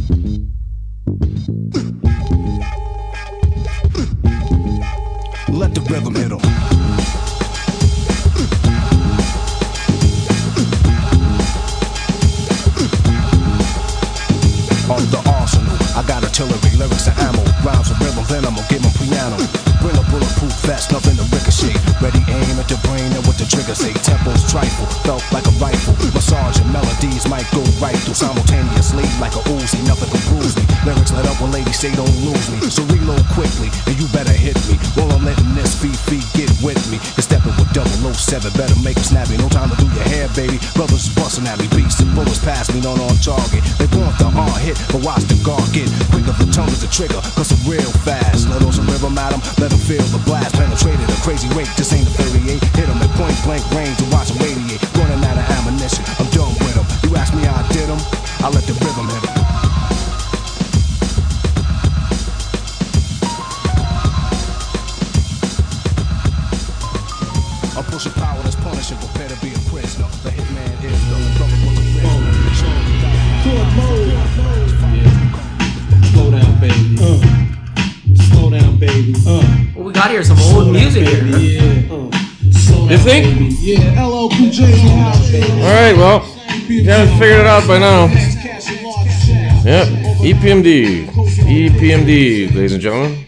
Let the rhythm hit 'em. On the arsenal, I got artillery, lyrics and ammo. Rhymes and rhythm, then I'ma give 'em piano. Bring a bulletproof vest, nothing to ricochet. Ready aim at the brain and what the trigger say. Tempos trifle, felt like a rifle. Massage and melodies might go right through simultaneously like a Uzi. Nothing can bruise me. Lyrics let up when ladies say don't lose me. So reload quickly and you better hit me. While I'm letting this feet get with me. You're stepping with 007, better make it snappy. No time to do your hair, baby. Brothers busting at me, beats and bullets pass me, not on target. They want the hard hit, but watch the guard get quicker. The tongue is the trigger, cause I'm real fast. Let those rhythm at 'em, let 'em feel the blast. Penetrated a crazy rate, this ain't a 38. Hit 'em at point blank range and watch 'em radiate. Running out of ammunition, I'm done with 'em. You ask me how I did 'em, I let the rhythm hit 'em. I'm pushing power that's punishing, prepare to be a prisoner. The hitman is the brother with the prisoner. Slow down, baby. Slow down, baby. What we got here? Some old music here. Yeah. You think? Yeah. LL Cool J in the house. All right, well, you haven't figured it out by now. Yep, EPMD, ladies and gentlemen.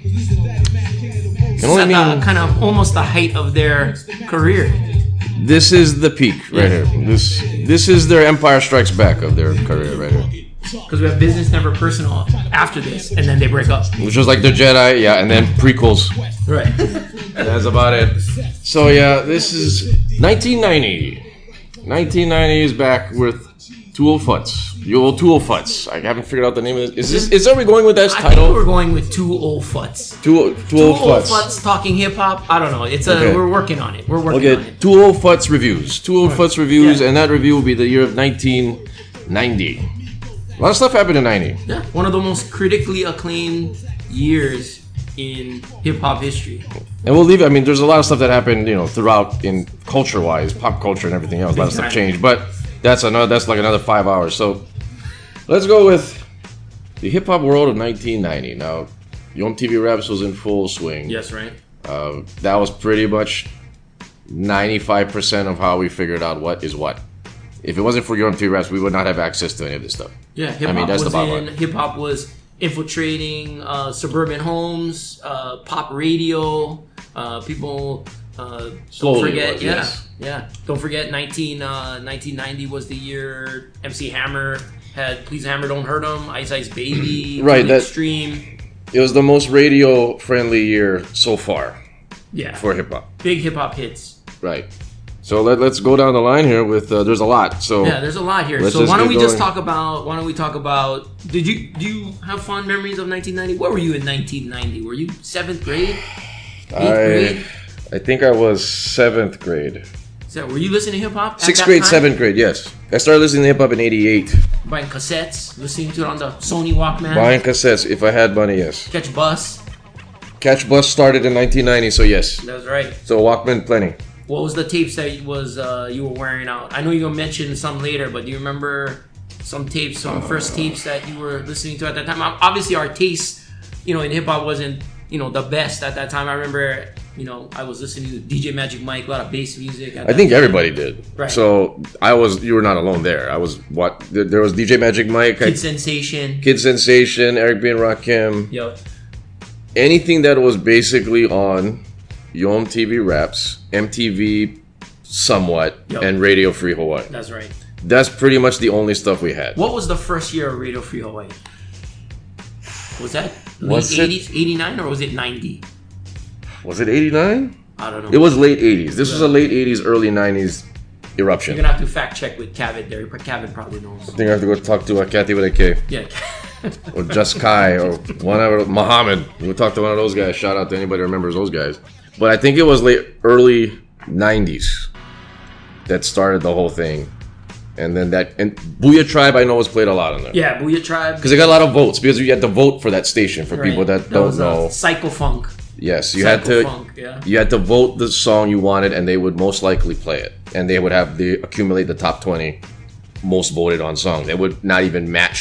Can only mean Kind of almost the height of their career. this is the peak right here. This is their Empire Strikes Back of their career right here. Because we have Business Never Personal after this, and then they break up. Which was like the Jedi, yeah, and then prequels. Right. That's about it. So yeah, this is 1990. 1990 is back with Tool Futz. The old Tool Futz. I haven't figured out the name of this. Are we going with this I title? think we're going with Two Old Futs. Two Old Two Old Futz. Futs talking hip hop. I don't know. Okay. We're working on it. We're working on Okay, it. Two Old Futz reviews. Two Old Futz reviews, Yeah. and that review will be the year of 1990. A lot of stuff happened in 90. Yeah, one of the most critically acclaimed years in hip hop history. And we'll leave it. I mean, there's a lot of stuff that happened, throughout in culture-wise, pop culture and everything else. A lot of stuff changed, but that's like another 5 hours. So let's go with the hip hop world of 1990. Now, Yom TV Raps was in full swing. Yes, right. That was pretty much 95% of how we figured out what is what. If it wasn't for Yom TV Raps, we would not have access to any of this stuff. Yeah, hip hop was infiltrating suburban homes, pop radio. People Slowly don't forget, was, yes. Don't forget 1990 was the year MC Hammer had Please Hammer Don't Hurt 'Em, Ice Ice Baby, Right, that- Extreme. It was the most radio-friendly year so far Yeah, for hip hop. big hip hop hits. Right. So let's go down the line here with there's a lot. So Yeah, there's a lot here. Let's So just why don't get we just going. talk about? Why don't we talk about? Do you have fond memories of 1990? Where were you in 1990? Were you 7th grade? 8th grade? I think I was 7th grade. Were you listening to hip hop? 6th grade, 7th grade, yes. I started listening to hip hop in 88. Buying cassettes, listening to it on the Sony Walkman. Buying cassettes, if I had money, yes. Catch Bus. Catch Bus started in 1990, so yes. That was right. So Walkman, plenty. What was the tapes that you were wearing out? I know you're gonna mention some later, but do you remember some tapes, some first tapes that you were listening to at that time? Obviously, our taste, in hip hop wasn't, the best at that time. I remember, I was listening to DJ Magic Mike, a lot of bass music. I think everybody did. Right. So you were not alone there. There was DJ Magic Mike, Kid Sensation. Kid Sensation, Eric B. and Rakim. Yep. Anything that was basically on Yom TV Raps, MTV somewhat, Yep. and Radio Free Hawaii. That's right. That's pretty much the only stuff we had. What was the first year of Radio Free Hawaii? Was that Was late it- 80s, 89, or was it 90? Was it 89? I don't know. It was late 80s. This was a late 80s, early 90s eruption. You're gonna have to fact check with Kavin there. Kavin probably knows. I think I have to go talk to Kathy with a K. Yeah. Or Just Kai or whatever. Muhammad. We'll talk to one of those guys. Shout out to anybody who remembers those guys. But I think it was early 90s that started the whole thing. And then and Booyah Tribe I know was played a lot on there. Yeah, Booyah Tribe. Because they got a lot of votes. Because you had to vote for that station for people that don't was, know. Psycho Funk. Yes, you had to. Funk, yeah. You had to vote the song you wanted, and they would most likely play it. And they would accumulate the top 20 most voted on song. They would not even match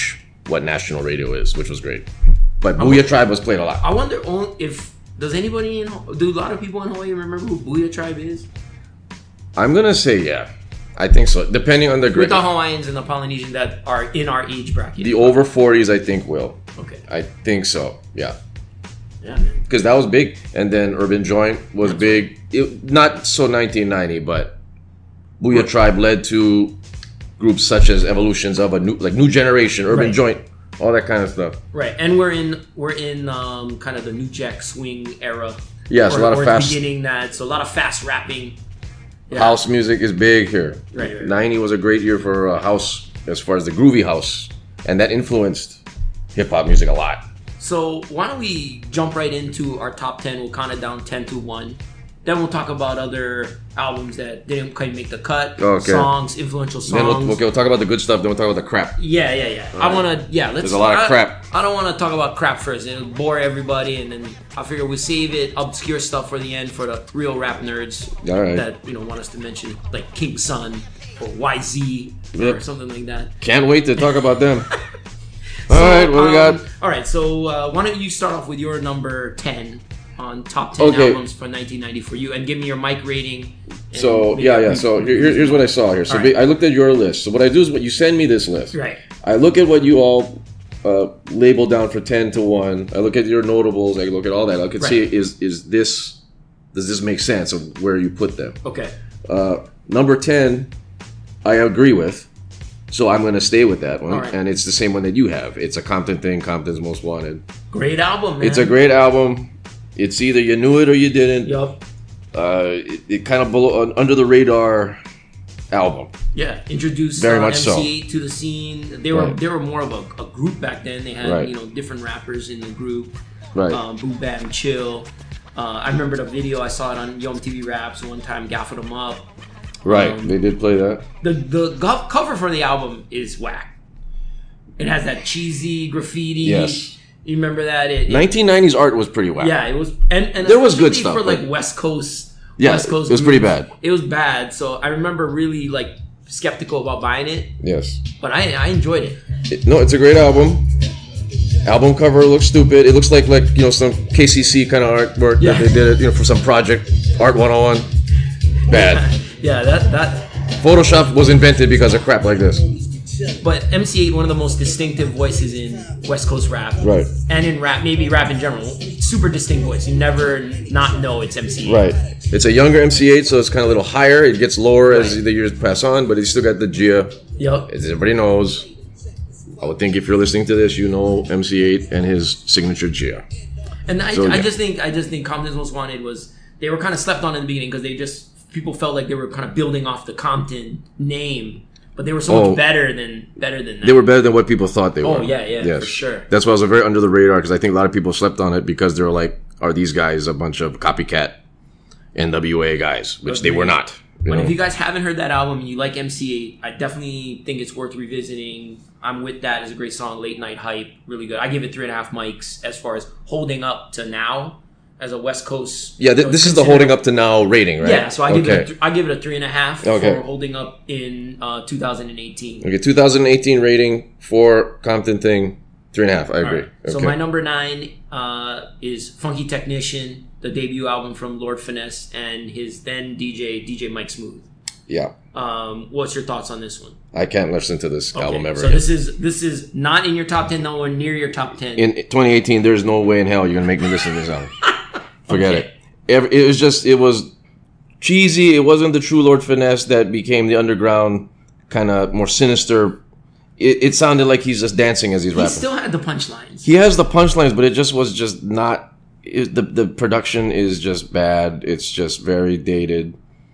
what national radio is, which was great. But Booyah Tribe was played a lot. I wonder if do a lot of people in Hawaii remember who Booyah Tribe is? I'm gonna say yeah. I think so. Depending on the With grade. the Hawaiians and the Polynesians that are in our age bracket. The over 40s, I think will. Okay. I think so. Yeah. Yeah, man. Because that was big, and then Urban Joint was big. Not so 1990, but Booyah Tribe led to groups such as evolutions of a new generation, Urban Right. Joint, all that kind of stuff. Right, and we're in kind of the New Jack Swing era. Yes, a lot of fast beginning that, so a lot of fast rapping. Yeah. house music is big here. Right. 90 was a great year for house as far as the groovy house, and that influenced hip hop music a lot. So why don't we jump right into our top 10? We'll count it down 10 to 1. Then we'll talk about other albums that didn't quite make the cut. Okay. Songs, influential songs. Then we'll talk about the good stuff. Then we'll talk about the crap. Yeah. I want to. Yeah, let's. There's a lot of crap. I don't want to talk about crap first. It'll bore everybody, and then I figure we save it obscure stuff for the end for the real rap nerds All right. that want us to mention, like King Sun or YZ or Yep. something like that. Can't wait to talk about them. All right, what we got? All right, so why don't you start off with your number 10 on top 10 Okay. albums for 1990 for you, and give me your mic rating. and So maybe yeah. So here's what I saw here. So All right. I looked at your list. So what I do is you send me this list. Right. I look at what you all labeled down for 10 to 1. I look at your notables. I look at all that. I could see does this make sense of where you put them? Okay. Number 10, I agree with. So I'm going to stay with that one. All right. And it's the same one that you have. It's a Compton thing, Compton's Most Wanted. Great album, man. It's a great album. It's either you knew it or you didn't. Yup. It kind of under the radar album. Yeah, introduced Very much so. MC8 to the scene. They were more of a group back then. They had Right. different rappers in the group. Right. Boom Bam Chill. I remember the video. I saw it on Yom TV Raps one time. Gaffed them up. Right. They did play that. The cover for the album is whack. It has that cheesy graffiti. Yes. You remember that? 1990s art was pretty whack. Yeah, it was, and There was good especially stuff, for like but- West Coast. Yeah, West Coast it was pretty groups. bad. It was bad. So I remember really like skeptical about buying it, Yes. but I enjoyed it. No, it's a great album. Album cover looks stupid. It looks like some KCC kind of artwork Yeah. that they did it for some project Art 101. Bad. Yeah, that. Photoshop was invented because of crap like this. But MC8, one of the most distinctive voices in West Coast rap, Right. and in rap, maybe rap in general. Super distinct voice. You never not know it's MC8. Right. It's a younger MC8, so it's kind of a little higher. It gets lower as the years pass on, but he's still got the Gia. Yup. As everybody knows. I would think if you're listening to this, you know MC8 and his signature Gia. And I So, yeah. just think Compton's Most Wanted they were kind of slept on in the beginning because people felt like they were kind of building off the Compton name, but they were so much better than that. They were better than what people thought they were. Oh, yeah, for sure. That's why it was very under the radar, because I think a lot of people slept on it because they were like, are these guys a bunch of copycat NWA guys? Which they were not. But if you guys haven't heard that album and you like MC8, I definitely think it's worth revisiting. I'm With That is a great song. Late Night Hype, really good. I give it 3.5 mics as far as holding up to now as a West Coast. Yeah, this is the holding up to now rating, right? Yeah, so I give it a 3.5 Okay. for holding up in 2018. Okay, 2018 rating for Compton Thing, 3.5. I agree. Alright, so Okay. my number 9 is Funky Technician, the debut album from Lord Finesse and his then DJ Mike Smooth. Yeah, What's your thoughts on this one? I can't listen to this album ever. So again. this is not in your top 10, nowhere near your top 10. In 2018, there's no way in hell you're gonna make me listen to this album. Forget Okay. it. It was cheesy. It wasn't the true Lord Finesse that became the underground kind of more sinister. It sounded like he's just dancing as he's He rapping. still had the punchlines. He has the punchlines, but it just was just not. The production is just bad. It's just very dated.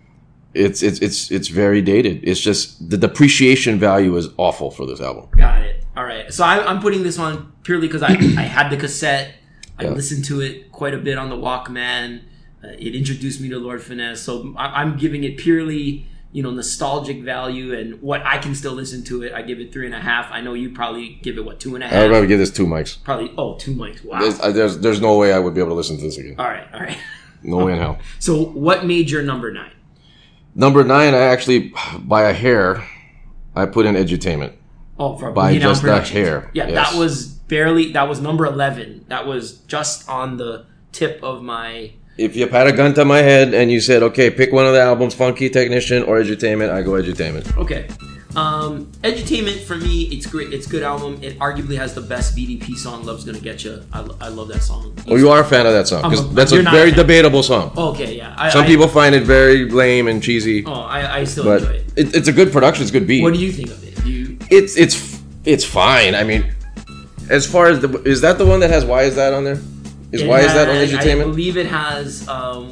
It's very dated. It's just the depreciation value is awful for this album. Got it. All right. So I'm putting this on purely because I had the cassette. I listened to it quite a bit on the Walkman. It introduced me to Lord Finesse. So I'm giving it purely, nostalgic value and what I can still listen to it. I give it 3.5. I know you probably give it 2.5. I would probably give this 2 mics. Probably 2 mics. Wow. There's no way I would be able to listen to this again. All right. No way in hell. So what made your number 9? Number 9, I actually, by a hair, I put in Edutainment. Oh, for by Boogie Down just that Productions. hair. Yeah, Yes. that was number 11. That was just on the tip of my... If you had a gun to my head and you said, okay, pick one of the albums, Funky Technician or Edutainment, I go Edutainment. Okay. Edutainment, for me, it's great. It's a good album. It arguably has the best BDP song, Love's Gonna Get You. I love that song. Oh, you are a fan of that song? Because that's a you're not very a fan. debatable song. Okay, yeah. Some people find it very lame and cheesy. I still But enjoy it. it's a good production. It's a good beat. What do you think of it? It's fine. I mean, as far as is that the one that has Why Is That on there? Why Is That on I Edutainment? believe it has.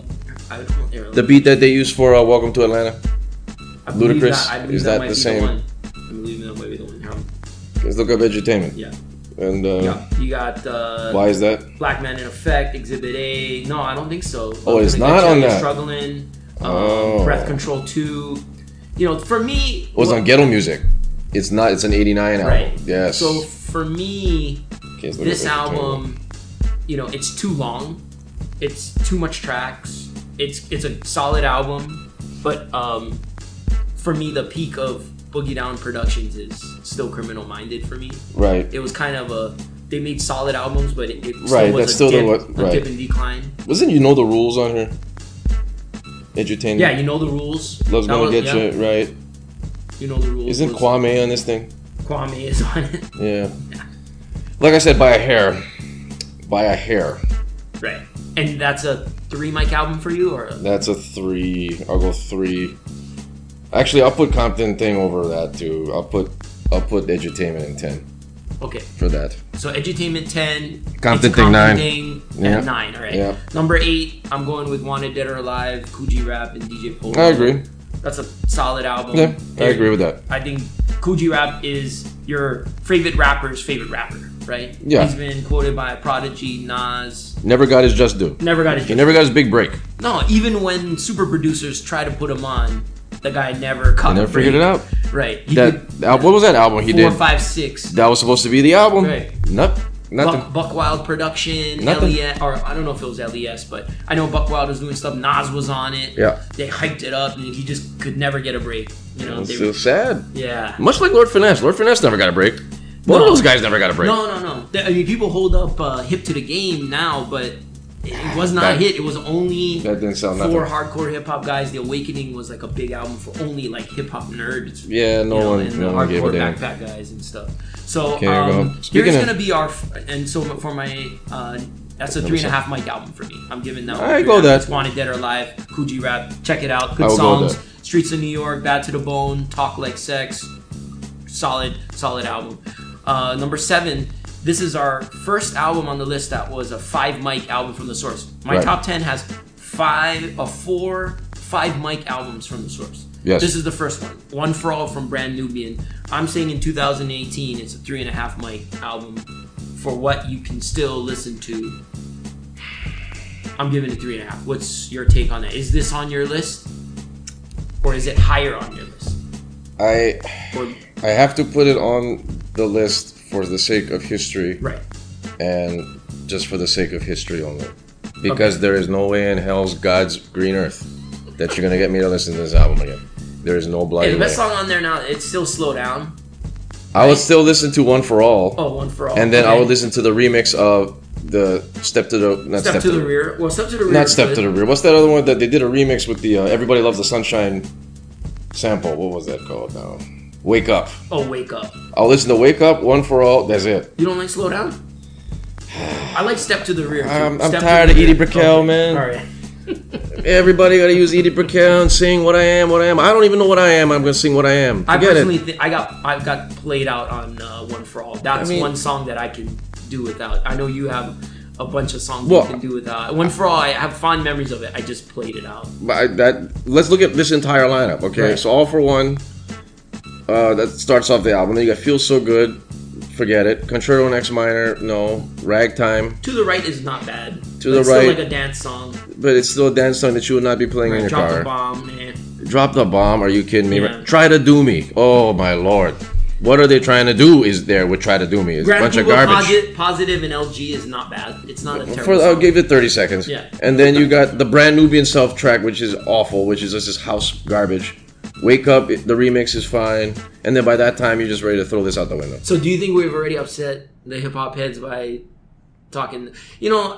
The beat that they use for Welcome to Atlanta. I believe Ludacris? I believe Is that that might the be same? one. I believe that might be the one. Let's look up Edutainment. Yeah. And Yeah. You got Why Is That? Black Man in Effect, Exhibit A. No, I don't think so. Oh, it's Gonna not Get Ya, on You're that. Struggling. Oh. Breath Control 2. You know, for me, It was on Ghetto Music. It's not. It's an '89 album. right. Yes. So for me, Okay, let's look this up Edutainment. album, you know, it's too long. It's too much tracks. It's a solid album, but for me, the peak of Boogie Down Productions is still Criminal Minded for me. Right. It was kind of they made solid albums, but it still Right, was that's a still dip, right. a dip and decline. Wasn't You Know the Rules on here? Edutainment. Yeah, You Know the Rules. Love's That Gonna was- Get yeah, You. Right. You Know the Rules. Isn't was- Kwame on this thing? Kwame is on it. Yeah. Like I said, by a hair. By a hair. Right. And that's a 3 mic album for you, or That's a 3. I'll go 3. Actually, I'll put Compton Thing over that too. I'll put Edutainment in 10 okay. for that. So Edutainment 10, Compton It's Thing 9. Thing Yeah. at 9. All right. Yeah. Number 8, I'm going with Wanted Dead or Alive, Coogee Rap, and DJ Polo. I agree. That's a solid album. Yeah, I agree with that. I think Coogee Rap is your favorite rapper's favorite rapper, right? Yeah. He's been quoted by Prodigy, Nas. Never got his just due. Never got his. He never got his big break. No, even when super producers try to put him on, the guy never caught. He never figured it out. Right. He That did what was that album he 4, did? 5, 6. That was supposed to be the album. Right. Nope. Nothing. Buck Wild production, Nothing. LES, or I don't know if it was LES, but I know Buck Wild was doing stuff. Nas was on it. Yeah. They hyped it up, and he just could never get a break. You know, It's they so sad. yeah. Much like Lord Finesse. Lord Finesse never got a break. One of those guys never got a break. No. I mean, people hold up Hip to the Game now, but it was not a hit. It was only That didn't sound for nothing. hardcore hip hop guys. The Awakening was like a big album for only like hip hop nerds. Yeah, no you know, one- and no the one gave a hardcore damn. backpack guys and stuff. So Okay, go. here's Speaking of- gonna be and so for my that's a 3.5 mic album for me. I'm giving that. I go that. It's Wanted Dead or Alive, Coogee Rap. Check it out. I Good will go songs. with Streets of New York, Bad to the Bone, Talk Like Sex. Solid album. Number 7. This is our first album on the list that was a 5 mic album from the source. My Right. top 10 has 4 5 mic albums from the source. Yes. This is the first one. One for All from Brand Nubian. I'm saying in 2018, it's a 3.5 mic album for what you can still listen to. I'm giving it 3.5. What's your take on that? Is this on your list? Or is it higher on your list? I Or, have to put it on the list for the sake of history right. and just for the sake of history only. Because there is no way in hell's God's green earth that you're gonna get me to listen to this album again. There is no Hey, bloody the way. best song on there now, it's still Slow Down. I would still listen to One for All, Oh, One for All. and then I Okay. would listen to the remix of the Step to the not Step to the Rear. Well, Step to the Rear. Not is Step good. to the Rear. What's that other one that they did a remix with the Everybody Loves the Sunshine sample? What was that called now? Wake Up. Oh, Wake Up. I'll listen to Wake Up, One for All, that's it. You don't like Slow Down? I like Step to the Rear. Too. I'm Step to tired the of Rear. Edie Brickell, Okay. man. All right. Everybody gotta use Edie Brickell and sing What I Am, What I Am. I don't even know what I am. I'm gonna sing What I Am. I Forget personally it. think I got played out on One for All. That's I mean- one song that I can do without. I know you have a bunch of songs Well- you can do without. One for All, I have fond memories of it. I just played it out. But let's look at this entire lineup, okay? Right. So All for One, that starts off the album. Then you got Feel So Good, forget it. Concerto in X minor, no. Ragtime, To the Right is not bad. To But the it's Right. still like a dance song. but it's still a dance song that you would not be playing in your Drop car. the Bomb, man. Drop the Bomb, are you kidding me? Yeah. Try to Do Me. Oh my lord. What are they trying to do is there with Try to Do Me? It's a Grand bunch of Google garbage. Positive and LG is not bad. It's not a terrible I'll song. give it 30 seconds. Yeah. And then you got the Brand Nubian self track, which is awful, which is just this house garbage. Wake Up, the remix is fine, and then by that time you're just ready to throw this out the window. So do you think we've already upset the hip hop heads by talking? You know,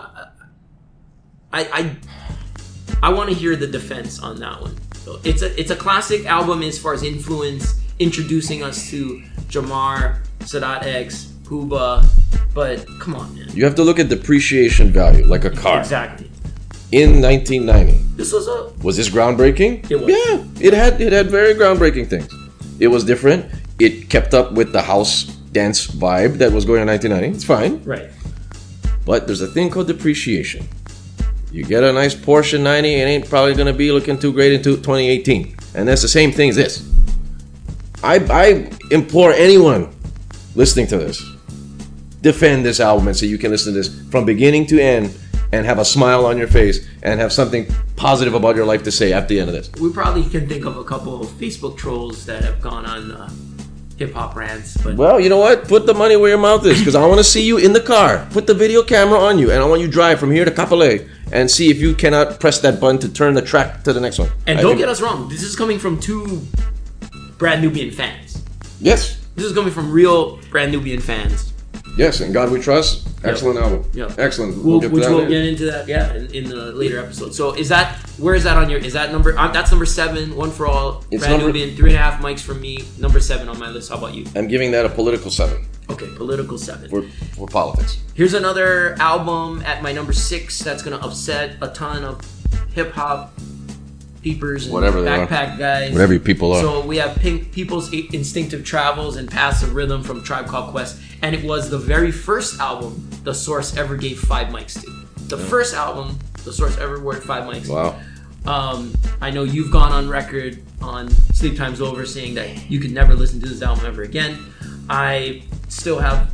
I want to hear the defense on that one. So it's a classic album as far as influence, introducing us to Jamar, Sadat X, Puba, but come on, man. You have to look at depreciation value, like a car. Exactly. In 1990, This was this groundbreaking? It was. Yeah, it had very groundbreaking things. It was different. It kept up with the house dance vibe that was going on in 1990. It's fine. right. But there's a thing called depreciation. You get a nice Porsche 90, it ain't probably going to be looking too great into 2018. And that's the same thing as this. I implore anyone listening to this, defend this album and say you can listen to this from beginning to end and have a smile on your face and have something positive about your life to say at the end of this. We probably can think of a couple of Facebook trolls that have gone on hip hop rants, but Well, you know what? Put the money where your mouth is, because I want to see you in the car. Put the video camera on you, and I want you to drive from here to Kapolei and see if you cannot press that button to turn the track to the next one. and I don't think- get us wrong, this is coming from two Brand Nubian fans. Yes, This is coming from real Brand Nubian fans. yes, and God We Trust. Excellent album. Yep. Excellent. We'll get to that later. get into that, in the later episode. So where is that on your? Is that number? That's number 7. One for all. It's Brand number- Nubian. 3.5 mics from me. Number 7 on my list. How about you? I'm giving that a political 7 Okay, political 7. for politics. Here's another album at my number 6 that's gonna upset a ton of hip hop peepers and Whatever they are. backpack guys. Whatever you people are. So we have People's Instinctive Travels and Passive Rhythm from Tribe Called Quest, and it was the very first album The Source ever gave 5 mics to. The first album The Source ever awarded 5 mics. Wow. I know you've gone on record on Sleep Time's Over saying that you could never listen to this album ever again. I still have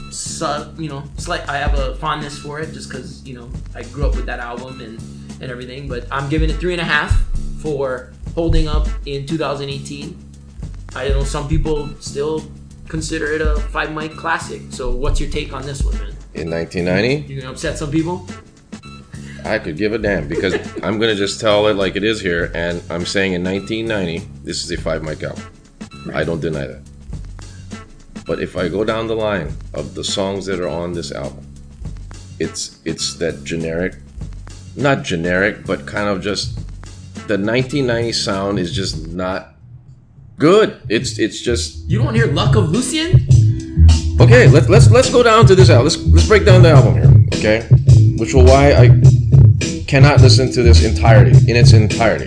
I have a fondness for it just because, I grew up with that album and everything, but I'm giving it 3.5 for holding up in 2018. I know some people still consider it a 5 mic classic. So what's your take on this one, man? In 1990, You gonna upset some people? I could give a damn, because I'm going to just tell it like it is here, and I'm saying in 1990, this is a 5 mic album. I don't deny that. But if I go down the line of the songs that are on this album, it's that generic, not generic, but kind of just the 1990 sound is just not good. It's just You don't hear Luck of Lucien? okay. Let's go down to this album. Let's break down the album here, okay? Which will why I cannot listen to this in its entirety.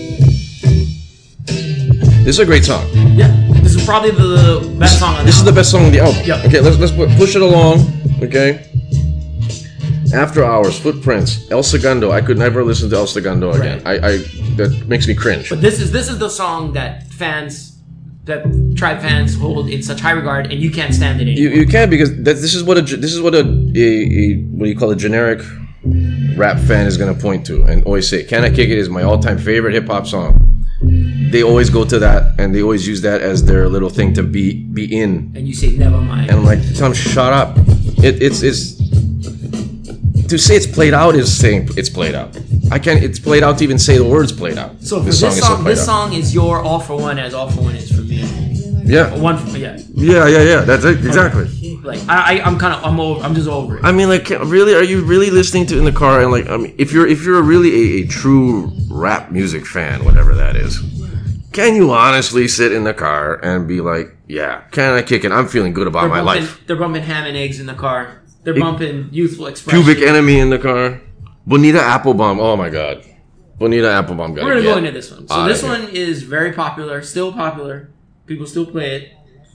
This is a great song. Yeah. This is probably the best song on This is the album. best song on the album. Yep. Okay, let's push it along. Okay. After Hours, Footprints, El Segundo. I could never listen to El Segundo again. Right. I that makes me cringe. But this is the song that Tribe fans hold in such high regard, and you can't stand it anymore. You can't, because this is what a what do you call a generic rap fan is going to point to and always say, "Can I Kick It" is my all-time favorite hip hop song. They always go to that, and they always use that as their little thing to be in. And you say, never mind. And I'm like, tell them, shut up. It's to say it's played out is saying it's played out. I can't. It's played out to even say the words played out. So for this song is your All For One, as All For One is for me. Yeah. Yeah. That's it. Exactly. Like I'm just over it. I mean, like, really, are you really listening to it in the car? And like, I mean, if you're really a true rap music fan, whatever that is, can you honestly sit in the car and be like, yeah, can I kick it? I'm feeling good about my life. They're bumping Ham and Eggs in the car. They're bumping Youthful Expression. Pubic Enemy in the car. Bonita Applebum. Oh my God. Bonita Applebum. We're gonna go into this one. So this one is very popular, still popular. People still play it.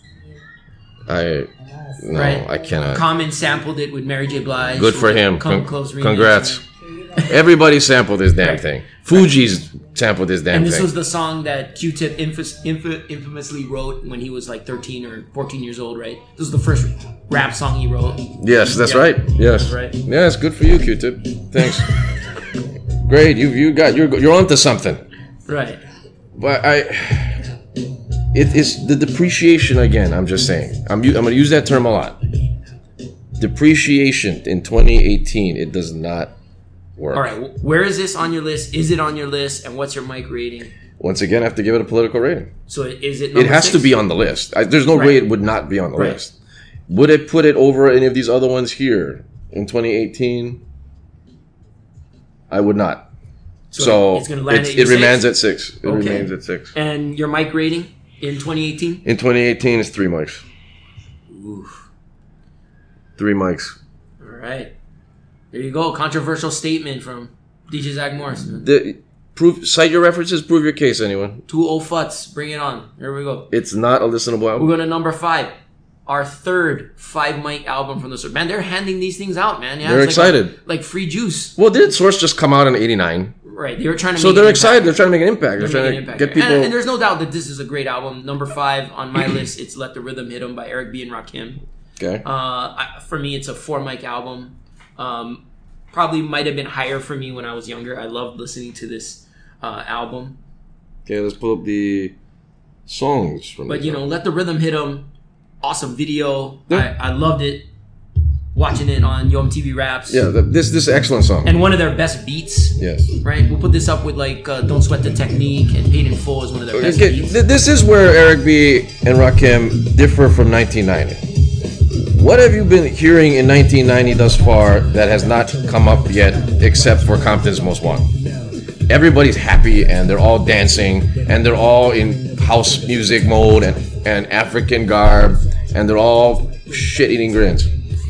No, I cannot. Common sampled it with Mary J. Blige. Good for him. Come Close remix. Congrats. Everybody sampled this damn thing. Fuji's sampled this damn And this thing. was the song that Q-Tip infamously wrote when he was like 13 or 14 years old, right? This was the first rap song he wrote. Yes, that's right. Yes. That's right. Yes, good for you, Q-Tip. Thanks. Great. You're onto something. Right. But it is the depreciation again. I'm just saying. I'm going to use that term a lot. Depreciation in 2018. It does not work. All right. Where is this on your list? Is it on your list? And what's your mic rating? Once again, I have to give it a political rating. So is it? It has to be on the list. There's no Right. way it would not be on the Right. list. Would it put it over any of these other ones here in 2018? I would not. So it's gonna land at it your remains six? at 6. It Okay. remains at 6. And your mic rating in 2018? In 2018, it's 3 mics. Oof. 3 mics. All right. There you go. Controversial statement from DJ Zach Morris. Cite your references. Prove your case, anyone. 2 Futs. Bring it on. Here we go. It's not a listenable We're album. going to number 5. Our third 5 mic album from the Source. Man, they're handing these things out, man. Yeah, They're it's excited. like free juice. Well, didn't Source just come out in 89? Right. They were trying to So make they're an excited. impact. They're trying to make an impact. They're They're trying making to an impact. get people. And there's no doubt that this is a great album. Number 5 on my list, it's Let the Rhythm Hit 'Em by Eric B. and Rakim. Okay. For me, it's a 4 mic album. Probably might have been higher for me when I was younger. I loved listening to this album. Okay, let's pull up the songs from But this you know, album. Let the Rhythm Hit 'Em. Awesome video. Yeah. I loved it. Watching it on Yo MTV Raps. Yeah, this is an excellent song. And one of their best beats. Yes. Right? We'll put this up with like Don't Sweat the Technique and Paid in Full is one of their best Okay, beats. this is where Eric B. and Rakim differ from 1990. What have you been hearing in 1990 thus far that has not come up yet, except for Compton's Most Wanted? Everybody's happy and they're all dancing and they're all in house music mode and African garb and they're all shit-eating grins.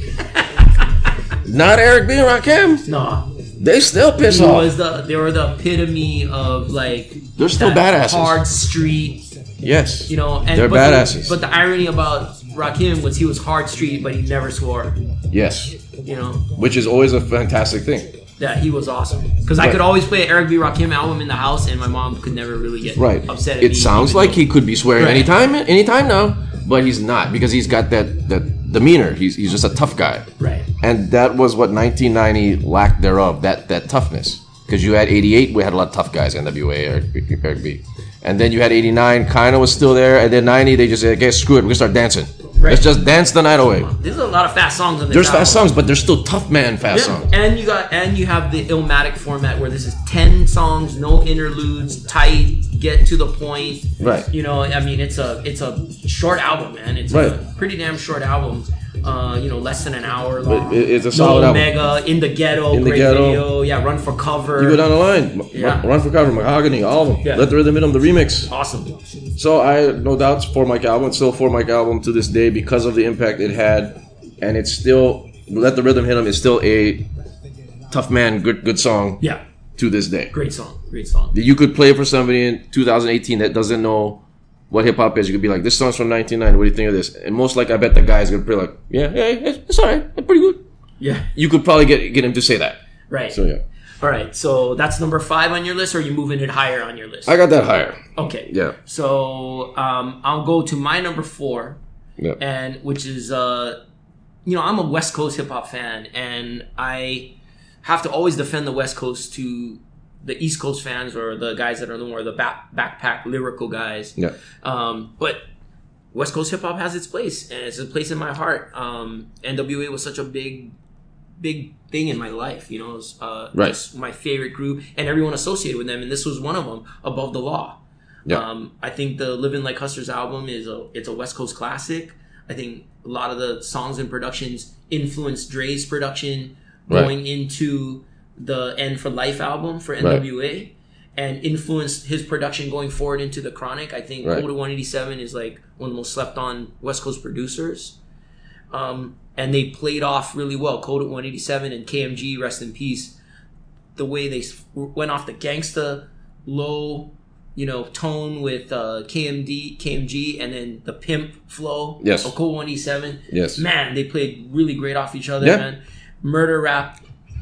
Not Eric B. and Rakim. No. They still piss off. They were the epitome of like They're still that badasses. hard street, Yes. you know. And They're but badasses. But the irony about Rakim was he was hard street, but he never swore. Yes. You know, Which is always a fantastic thing. that he was awesome. Because I Right. could always play an Eric B. Rakim album in the house, and my mom could never really get Right. upset at It me. sounds even like though- he could be swearing Right. anytime now, but he's not because he's got that demeanor. He's just a tough guy. Right. And that was what 1990 lacked thereof, that toughness. Because you had 88, we had a lot of tough guys, NWA, Eric B. And then you had 89, kind of was still there. And then 90, they just said, okay, screw it, we're going to start dancing. Right. Let's just dance the night away. There's a lot of fast songs on this There's album. fast songs, but there's still tough man fast Yeah. songs. And you have the Illmatic format where this is 10 songs, no interludes, tight, get to the point. Right. You know, I mean, it's a short album, man. It's Right. a pretty damn short album. You know, less than an hour long. It's a solid no album. Omega, In the Ghetto, In the great Ghetto. video. Yeah, Run for Cover. You go down the line. Yeah. Run for Cover, Mahogany, all of them. Yeah. Let the Rhythm Hit 'Em, the remix. Awesome. So I no doubt it's 4 mic album. It's still a 4 mic album to this day because of the impact it had, and it's still Let the Rhythm Hit 'Em is still a tough man good song Yeah, to this day. great song. Great song. You could play it for somebody in 2018 that doesn't know what hip hop is. You could be like, "This song's from 1990. What do you think of this?" And most likely, I bet the guy's gonna be like, "Yeah, it's alright. It's pretty good." Yeah, You could probably get him to say that. right. So yeah, All right, so that's number 5 on your list, or are you moving it higher on your list? I got that higher. Okay. Yeah. So I'll go to my number 4, Yeah. and which is you know, I'm a West Coast hip hop fan, and I have to always defend the West Coast to the East Coast fans or the guys that are more the backpack lyrical guys. Yeah. But West Coast hip hop has its place, and it's a place in my heart. NWA was such a big thing in my life. You know, it was, Right. just my favorite group, and everyone associated with them, and this was one of them. Above the Law. Yeah. I think the Living Like Hustlers album it's a West Coast classic. I think a lot of the songs and productions influenced Dre's production going Right. into the End for Life album for NWA. And influenced his production going forward into the Chronic. I think Right. Code 187 is like one of the most slept on West Coast producers. And they played off really well. Code 187 and KMG, rest in peace. The way they went off the gangsta low, you know, tone with KMG, and then the pimp flow Yes. of Code 187. Yes. Man, they played really great off each other, Yeah. man. Murder Rap.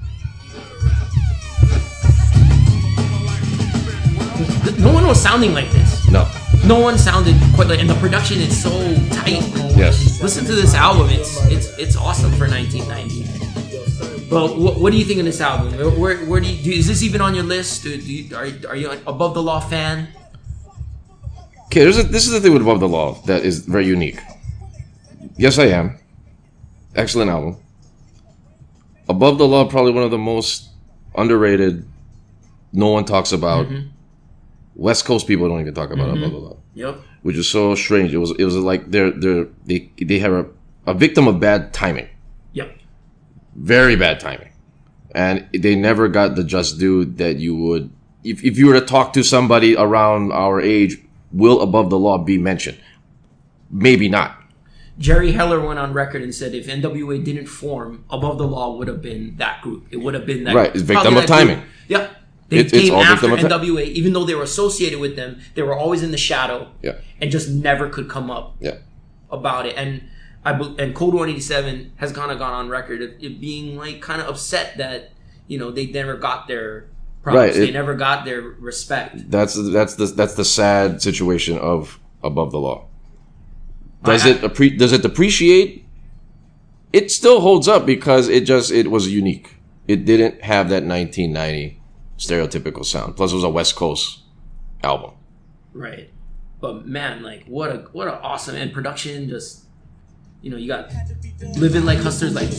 No one was sounding like this. No. No one sounded quite like, and the production is so tight. Yes. Listen to this album; it's awesome for 1990. But what do you think of this album? Where do you is this even on your list? Are you an Above the Law fan? Okay, this is the thing with Above the Law that is very unique. Yes, I am. Excellent album. Above the Law, probably one of the most underrated, no one talks about West Coast people don't even talk about Above the Law. Yep. Which is so strange. It was like they have a victim of bad timing. Yep. Very bad timing. And they never got the just due that you would, if you were to talk to somebody around our age, will Above the Law be mentioned? Maybe not. Jerry Heller went on record and said if NWA didn't form, Above the Law would have been that group. It would have been that. Right, it's victim of timing. Group. Yep. They came after NWA, even though they were associated with them, they were always in the shadow and just never could come up about it. And Code 187 has kind of gone on record of it being like kind of upset that, you know, they never got their props. Right. They never got their respect. That's the sad situation of Above the Law. Does it depreciate? It still holds up because it was unique. It didn't have that 1990 stereotypical sound. Plus, it was a West Coast album. Right. But man, like what a awesome and production. Just, you know, you got Living Like Hustlers. Like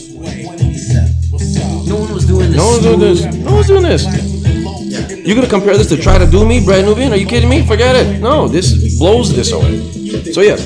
no one was doing this. No one's doing this. Yeah. You gonna compare this to Try to Do Me, Brad Nubian? Are you kidding me? Forget it. No, this blows this away. So yeah.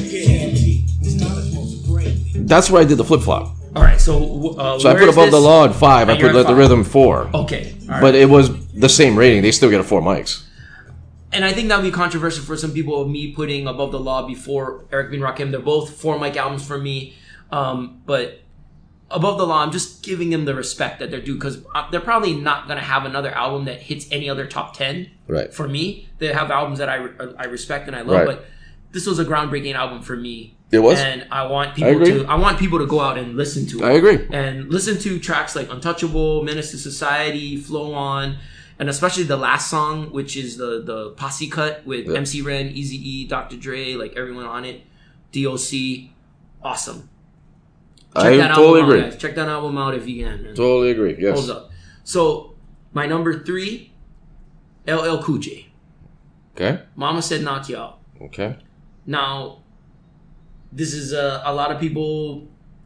That's where I did the flip flop. All right, so I put Above the Law at 5. I put Let the Rhythm 4. Okay, all right. But it was the same rating. They still get a 4 mics. And I think that would be controversial for some people of me putting Above the Law before Eric B. and Rakim. They're both 4 mic albums for me. But Above the Law, I'm just giving them the respect that they're due because they're probably not going to have another album that hits any other top 10. Right. For me, they have albums that I respect and I love, but this was a groundbreaking album for me. It was, and I want people to go out and listen to it. I agree, and listen to tracks like Untouchable, Menace to Society, Flow On, and especially the last song, which is the Posse cut with MC Ren, Eazy-E, Dr. Dre, like everyone on it, DOC, awesome. I totally agree. Guys. Check that album out if you can. Man. Totally agree. Yes. Holds up. So my number 3, LL Cool J. Okay. Mama Said Knock You Out. Okay. Now, this is a lot of people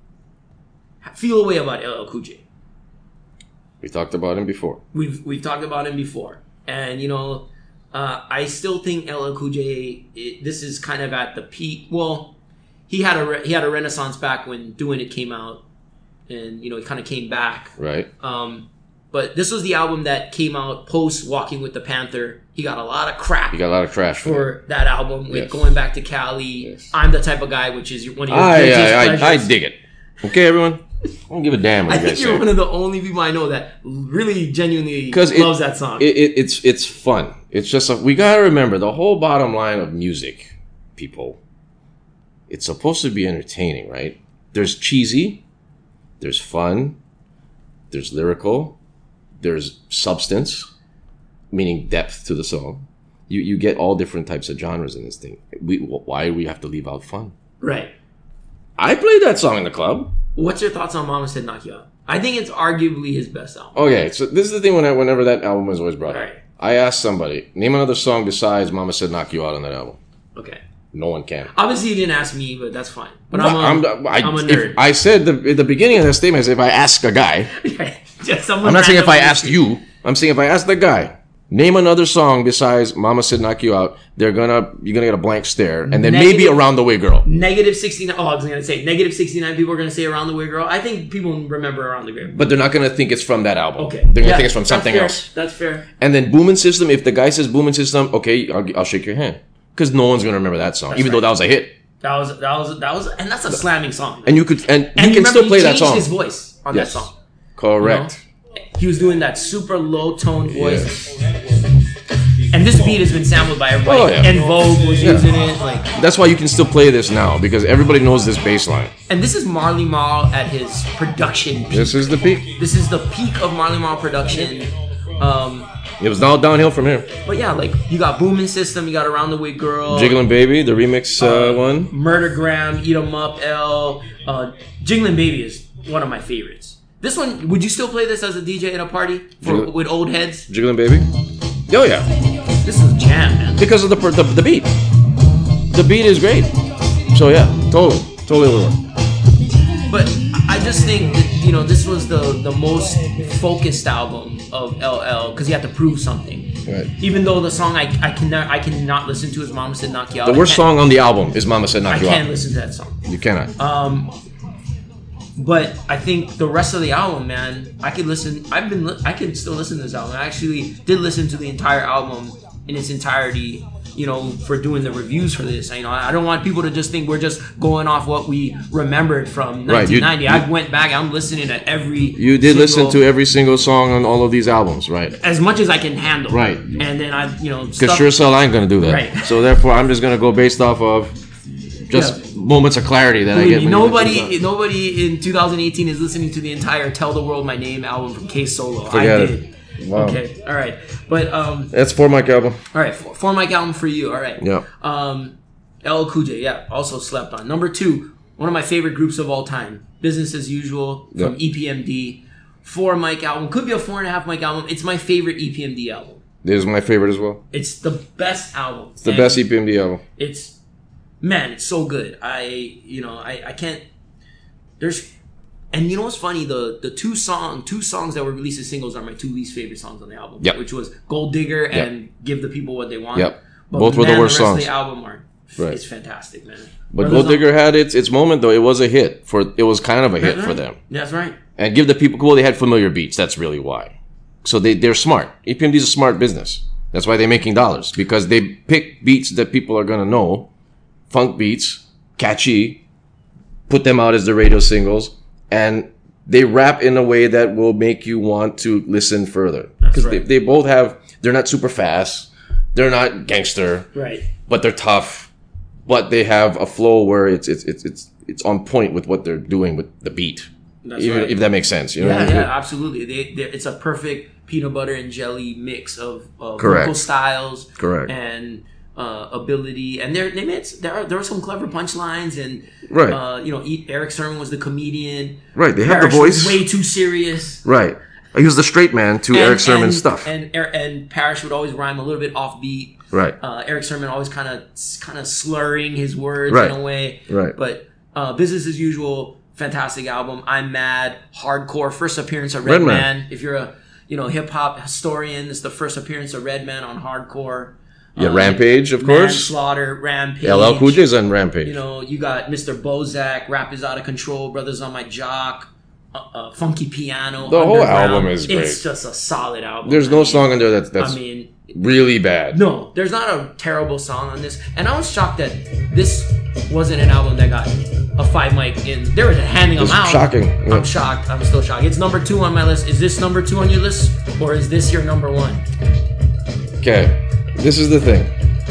feel a way about LL Cool J. We talked about him before. We've talked about him before, and you know, I still think LL Cool J. This is kind of at the peak. Well, he had a renaissance back when Doing It came out, and you know he kind of came back. Right. But this was the album that came out post Walking with the Panther. He got a lot of crap. He got a lot of trash for that album with Going Back to Cali. Yes. I'm the Type of Guy, which is one of your I dig it. Okay, everyone. I don't give a damn what you guys say. I think you're one of the only people I know that really genuinely loves that song. It's fun. It's just we gotta remember the whole bottom line of music, people. It's supposed to be entertaining, right? There's cheesy, there's fun, there's lyrical. There's substance, meaning depth to the song. You get all different types of genres in this thing. Why do we have to leave out fun? Right. I played that song in the club. What's your thoughts on Mama Said Knock You Out? I think it's arguably his best album. Okay, so this is the thing whenever that album is always brought up. I asked somebody, name another song besides Mama Said Knock You Out on that album. Okay. No one can. Obviously, you didn't ask me, but that's fine. But I'm a nerd. I said at the beginning of that statement, I said if I ask a guy... I'm not saying if I asked you. I'm saying if I asked the guy, name another song besides Mama Said Knock You Out, you're gonna get a blank stare, and then maybe Around the Way Girl. -69. Oh, I was gonna say -69. People are gonna say Around the Way Girl. I think people remember Around the Way Girl, but they're not gonna think it's from that album. Okay, they're gonna think it's from something else. That's fair. And then Boomin' System. If the guy says Boomin' System, okay, I'll shake your hand because no one's gonna remember that song, even though that was a hit. That was, and that's a slamming song. And you can still play that song. His voice on that song. Correct. You know? He was doing that super low tone voice. And this beat has been sampled by everybody. Oh, yeah. En Vogue was using it. Like that's why you can still play this now because everybody knows this bass line. And this is Marley Marl at his production peak. This is the peak. This is the peak of Marley Marl production. It was now downhill from here. But yeah, like you got Boomin' System, you got Around the Way Girl, Jigglin' Baby, the remix one, Murdergram, Eat 'Em Up, Jigglin' Baby is one of my favorites. This one, would you still play this as a DJ in a party with old heads? Jigglin' Baby? Oh yeah. This is a jam, man. Because of the beat. The beat is great. So yeah, totally will work. But I just think that, this was the most focused album of LL because he had to prove something. Right. Even though the song I cannot listen to is Mama Said Knock You Out. The worst song on the album is Mama Said Knock You I can't Out. listen to that song. You cannot. But I think the rest of the album, man, I could listen. I can still listen to this album. I actually did listen to the entire album in its entirety. You know, for doing the reviews for this. You know, I don't want people to just think we're just going off what we remembered from 1990. I went back. I'm listening to every. You did listen to every single song on all of these albums, right? as much as I can handle. Right. And then Because Sure Cell, I ain't gonna do that. Right. So therefore, I'm just gonna go based off of just moments of clarity that I get. Believe me, nobody in 2018 is listening to the entire "Tell the World My Name" album from K Solo. Forget I it. did. Wow. Okay. All right. But That's 4 Mic album. all right. Four Mic album for you. All right. Yeah. LL Cool J. Yeah. Also slept on. Number 2. One of my favorite groups of all time. Business as Usual from Yeah. EPMD. 4 Mic album. Could be a 4.5 mic album. It's my favorite EPMD album. This is my favorite as well. It's the best album. It's the best EPMD album. It's so good. I can't. And you know what's funny? The two songs that were released as singles are my 2 least favorite songs on the album. Yep. Which was Gold Digger Yep. and Give the People What They Want. Yep. But Both were the worst rest songs. Of the album are Right. it's fantastic, man. But Brothers Gold on- Digger had its moment though. It was a hit it was kind of a hit for them. That's right. And Give the People, well, they had familiar beats. That's really why. So they're smart. EPMD is a smart business. That's why they're making dollars, because they pick beats that people are gonna know, funk beats, catchy, put them out as the radio singles, and they rap in a way that will make you want to listen further. Because right. they both they're not super fast, they're not gangster, Right. but they're tough. But they have a flow where it's on point with what they're doing with the beat. That's Even right. if that makes sense, you know. Yeah, what I mean? yeah, absolutely. It's a perfect peanut butter and jelly mix of Correct. vocal styles, Correct. and ability. And there are some clever punchlines, and Right. Eric Sermon was the comedian. Right, they have the Parrish was voice. way too serious. Right. He was the straight man to Eric Sermon's stuff. And Parrish would always rhyme a little bit offbeat. Right. Eric Sermon always kind of slurring his words Right. in a way. Right. But Business as Usual, fantastic album. I'm Mad, Hardcore, first appearance of Redman. Redman. If you're a hip hop historian, it's the first appearance of Redman on Hardcore. Yeah, Rampage, of course. Manslaughter, Rampage. LL Cool J's on Rampage. You got Mr. Bozak, Rap is Out of Control, Brothers on My Jock, Funky Piano. The whole Underground. album is great. It's just a solid album. There's no song in there that's I mean, really bad. no, there's not a terrible song on this. And I was shocked that this wasn't an album that got a 5 mic in. They were handing them It's out. shocking. Yeah. I'm shocked. I'm still shocked. It's number 2 on my list. Is this number 2 on your list? Or is this your number 1? Okay, this is the thing.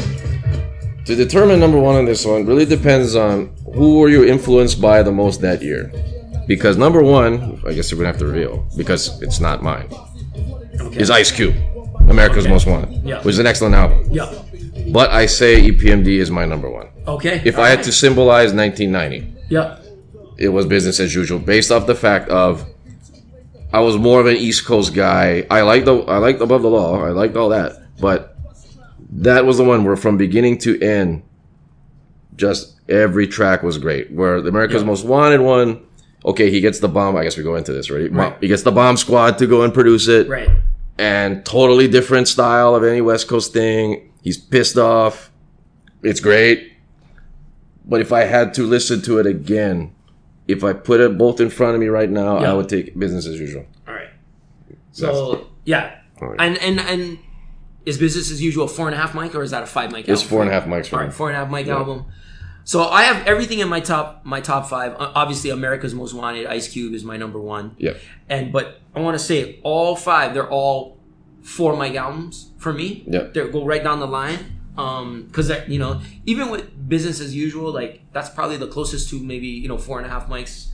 To determine number 1 on this one really depends on who were you influenced by the most that year. Because number 1, I guess we're gonna have to reveal, because it's not mine, is Ice Cube, America's Most Wanted, Yeah. which is an excellent album. Yeah. But I say EPMD is my number 1. Okay. If I had to symbolize 1990, Yeah. it was Business as Usual, based off the fact of I was more of an East Coast guy. I liked Above the Law. I liked all that, but that was the one where from beginning to end, just every track was great. Where the America's Most Wanted one, okay, he gets the bomb. I guess we go into this, right? Right. He gets the Bomb Squad to go and produce it, Right. and totally different style of any West Coast thing. He's pissed off. It's great. But if I had to listen to it again, if I put it both in front of me right now, Yeah. I would take Business as Usual. All right. So, yeah. All right. And is Business as Usual 4.5 mic, or is that a 5 mic album? It's 4.5 mics for All me. right, 4.5 mic album. So I have everything in my top 5. Obviously, America's Most Wanted, Ice Cube is my number 1. Yeah. But I want to say all 5, they're all 4 mic albums for me. Yeah. They go right down the line. Because even with Business as Usual, like that's probably the closest to maybe 4.5 mics.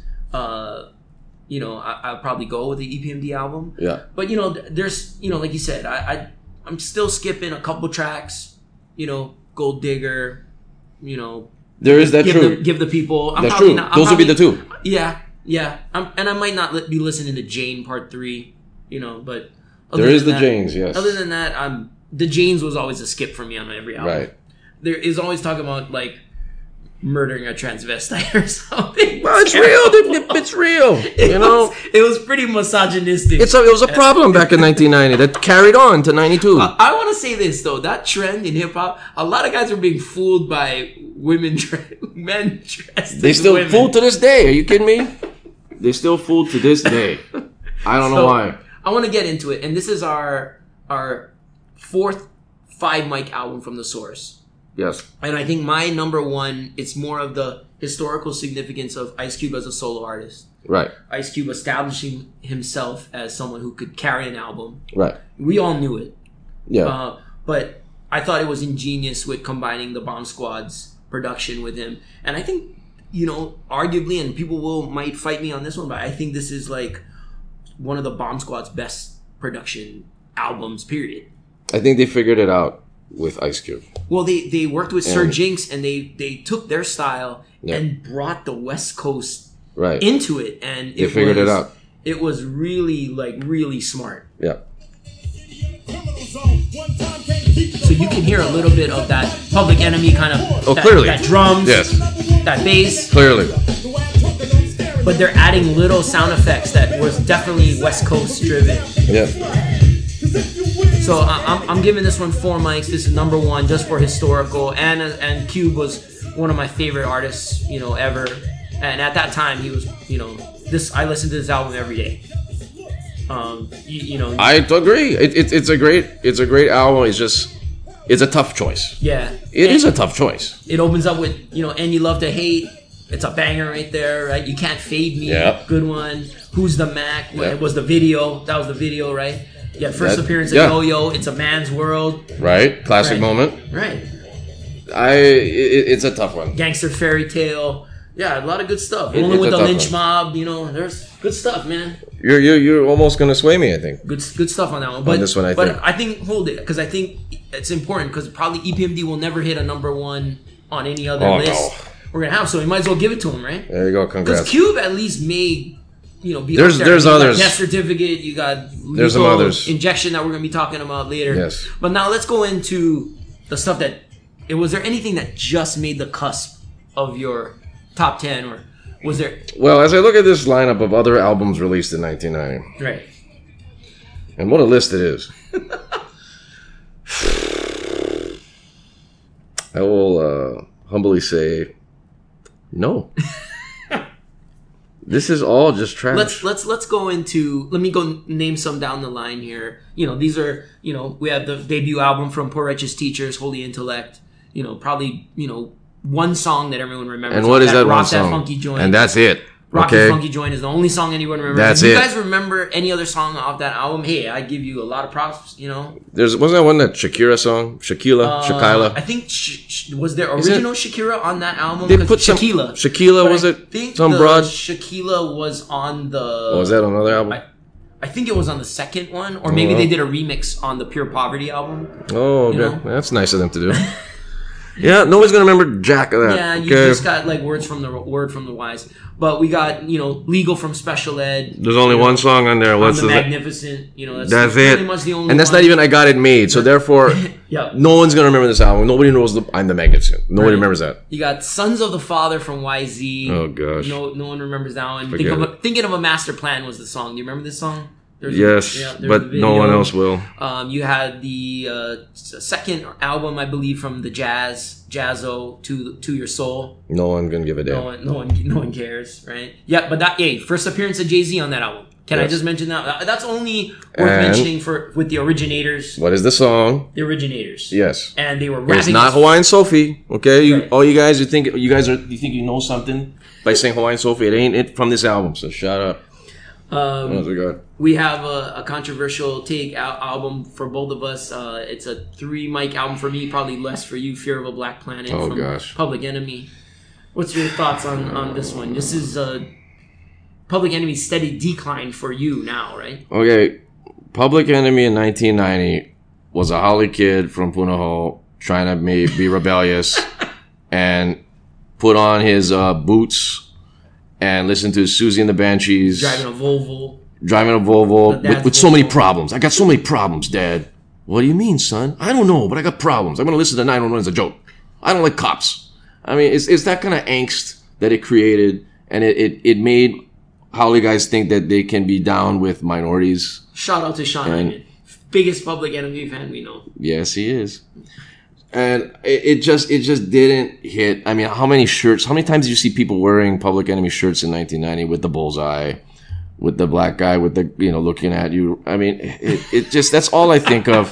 I'll probably go with the EPMD album. Yeah. But there's like you said, I'm still skipping a couple tracks. Gold Digger. There is that true. Give the people. I'm That's probably true. not- I'm Those would be the probably- 2. Yeah. And I might not be listening to Jane Part 3. But other There is than the that- Janes, yes. Other than that, the Janes was always a skip for me on every album. Right. There is always talking about like murdering a transvestite or something. Well, it's real. It's real. It was pretty misogynistic. It was a problem back in 1990 that carried on to 92. I want to say this though, that trend in hip hop, a lot of guys were being fooled by men dressed. They as still women. fool to this day. Are you kidding me? They still fool to this day. I don't know why. I want to get into it, and this is our fourth 5 mic album from The Source. Yes. And I think my number one, it's more of the historical significance of Ice Cube as a solo artist. Right. Ice Cube establishing himself as someone who could carry an album. Right. We all knew it. Yeah. But I thought it was ingenious with combining the Bomb Squad's production with him. And I think, arguably, and people might fight me on this one, but I think this is like one of the Bomb Squad's best production albums, period. I think they figured it out with Ice Cube. Well, they worked with Sir Jinx, and they took their style and brought the West Coast into it, and they figured it out. It was really smart. Yeah. So you can hear a little bit of that Public Enemy kind of clearly that drums, yes, that bass, clearly. But they're adding little sound effects that was definitely West Coast driven. Yeah. So I'm giving this one 4 mics. This is number 1 just for historical. And Cube was one of my favorite artists, ever. And at that time, he was, I listened to this album every day. I agree. It's a great album. It's a tough choice. Yeah. It is a tough choice. It opens up with, And You Love to Hate. It's a banger right there, right? You Can't Fade Me. Yeah. Good one. Who's the Mac? Yeah. It was the video. That was the video, right? Yeah, first appearance of Yo-Yo. It's a Man's World. Right. Classic moment. Right. It's a tough one. Gangster Fairy Tale. Yeah, a lot of good stuff. It's Rolling with a the tough Lynch one. Mob. There's good stuff, man. You're almost gonna sway me, I think. Good stuff on that one. But this one, I think hold it, because I think it's important, because probably EPMD will never hit a number 1 on any other list we're gonna have. So we might as well give it to him, right? There you go. Congrats. Because Cube at least made be there's up there. You others. got Death Certificate. You got there's some others. Injection that we're gonna be talking about later. Yes. But now let's go into the stuff that. Was there anything that just made the cusp of your top 10, or was there? Well, as I look at this lineup of other albums released in 1990, right, and what a list it is. I will humbly say, no. This is all just trash. Let's go into. Let me go name some down the line here. These are. We have the debut album from Poor Righteous Teachers, Holy Intellect. Probably one song that everyone remembers. And what is that one Rock song? That Funky Joint. And that's it. Rock Okay. That Funky Joint is the only song anyone remembers. That's if you it. guys remember any other song off that album, hey, I give you a lot of props. Wasn't that one that Shakira song? Shakila. I think was there original Shakira on that album? They put Shakila. Shakila, But was I it? think Some the broad. Shakila was on the. Was that on another album? I think it was on the second one, or maybe they did a remix on the Pure Poverty album. Oh, okay. That's nice of them to do. Yeah, nobody's gonna remember jack of that. Yeah, you just got like word from the wise. But we got Legal from Special Ed. There's only one song on there. What's the the Magnificent? That's pretty it. much the only and that's one. not even I Got It Made. So therefore, Yeah. no one's gonna remember this album. Nobody knows I'm the Magnificent. Nobody remembers that. You got Sons of the Father from YZ. Oh gosh. No one remembers that one. Forget Thinking of a Master Plan was the song. Do you remember this song? Yes, but no one else will. You had the second album, I believe, from the Jazzo to Your Soul. No one's gonna give a damn. No one cares, right? Yeah, but first appearance of Jay-Z on that album. Can I just mention that? That's only worth mentioning with the Originators. What is the song? The Originators. Yes. And they were rapping. It's not Hawaiian Sophie, okay? Right. All you guys, you think you know something by saying Hawaiian Sophie? It ain't it from this album. So shut up. Oh my God. We have a controversial take album for both of us. It's a 3 mic album for me, probably less for you. Fear of a Black Planet from gosh. Public Enemy. What's your thoughts on this one? This is Public Enemy's steady decline for you now, right? Okay, Public Enemy in 1990 was a Holly kid from Punahou trying to be rebellious and put on his boots and listen to Susie and the Banshees. Driving a Volvo with so many problems. I got so many problems, Dad. What do you mean, son? I don't know, but I got problems. I'm going to listen to 911 as a joke. I don't like cops. I mean, it's that kind of angst that it created, and it made Howley guys think that they can be down with minorities. Shout out to Sean Hyman, biggest Public Enemy fan we know. Yes, he is. And it just didn't hit. I mean, how many times did you see people wearing Public Enemy shirts in 1990 with the bullseye, with the black guy with the, looking at you? I mean, it just, that's all I think of.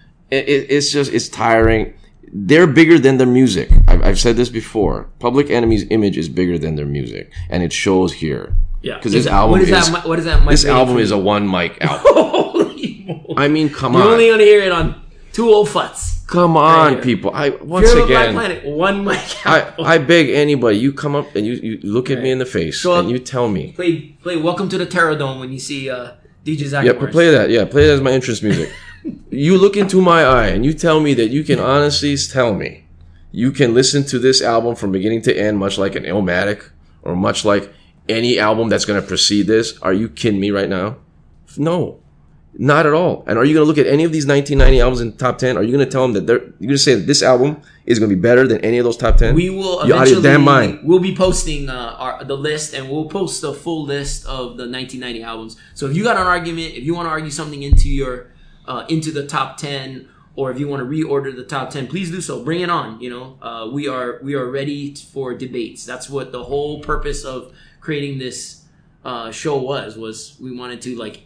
It's tiring. They're bigger than their music. I've said this before. Public Enemy's image is bigger than their music, and it shows here. Yeah, because this album is that? This album is a one mic album. Holy moly. I mean, come on. You're only gonna hear it on 2 old futs. Come on, right, people. Black Planet, one mic album. I beg anybody, you come up and you look at me in the face and you tell me. Play Welcome to the Terror Dome when you see DJ Zach Yeah, Morris. play that. Yeah, play that as my entrance music. You look into my eye and you tell me that you can honestly tell me you can listen to this album from beginning to end, much like an Illmatic or much like any album that's going to precede this. Are you kidding me right now? No. Not at all. And are you going to look at any of these 1990 albums in top 10? Are you going to tell them that you're going to say that this album is going to be better than any of those top 10? We will You're out of your damn mind. We'll be posting the list, and we'll post the full list of the 1990 albums. So if you got an argument, if you want to argue something into your into the top 10, or if you want to reorder the top 10, please do so. Bring it on. We are ready for debates. That's what the whole purpose of creating this show was. We wanted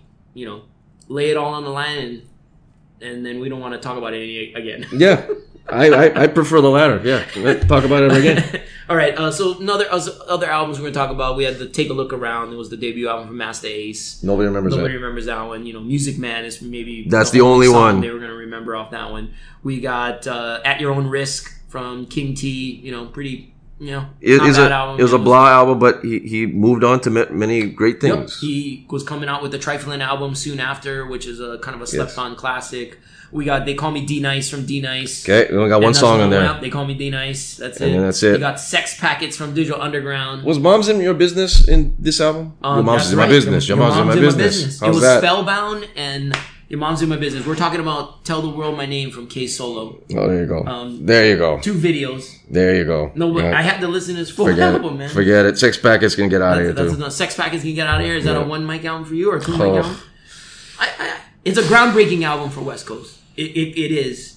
to lay it all on the line, and then we don't want to talk about it again. Yeah, I prefer the latter. Yeah, let's talk about it again. All right, so other albums we're going to talk about. We had the Take a Look Around. It was the debut album from Masta Ace. Nobody remembers that one. Music Man is maybe that's the only one they were going to remember off that one. We got At Your Own Risk from King T. Pretty. It was a blah album, but he moved on to many great things. Yep. He was coming out with the Trifling album soon after, which is a kind of a slept-on classic. We got They Call Me D-Nice from D-Nice. Okay, we only got one song in there. They Call Me D-Nice. That's it. And that's it. We got Sex Packets from Digital Underground. Was Moms in Your Business in this album? Your Mom's in My Business. Your Mom's in My Business. It was Spellbound and Your Mom's in My Business. We're talking about Tell the World My Name from K Solo. Oh, there you go. There you go. 2 videos. There you go. No, but I had to listen to this full album, man. Forget it. Sex Packets can get out of here, too. Sex Packets can get out of here. Is that a 1 mic album for you or a 2 mic album? It's a groundbreaking album for West Coast. It is.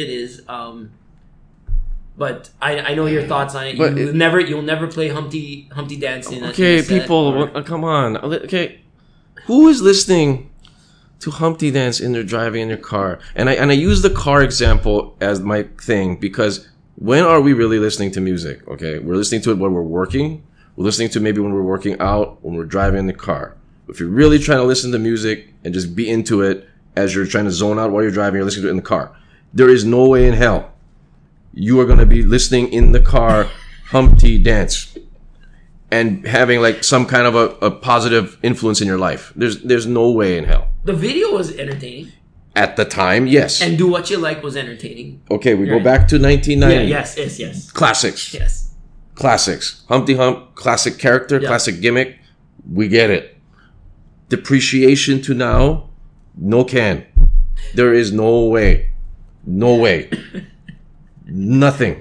But I know your thoughts on it. You'll never play Humpty Dancing. Okay, people, come on. Okay, who is listening to Humpty Dance in their driving in their car? And I use the car example as my thing because when are we really listening to music? Okay, we're listening to it when we're working. We're listening to maybe when we're working out, when we're driving in the car. If you're really trying to listen to music and just be into it as you're trying to zone out while you're driving, you're listening to it in the car. There is no way in hell you are going to be listening in the car Humpty Dance and having some kind of a positive influence in your life. There's no way in hell. The video was entertaining. At the time, yes. And Do What You Like was entertaining. Okay, we go back to 1990. Yeah, yes. Classics. Yes. Classics. Humpty Hump, classic character, classic gimmick. We get it. Depreciation to now, no can. There is no way. No way. Nothing.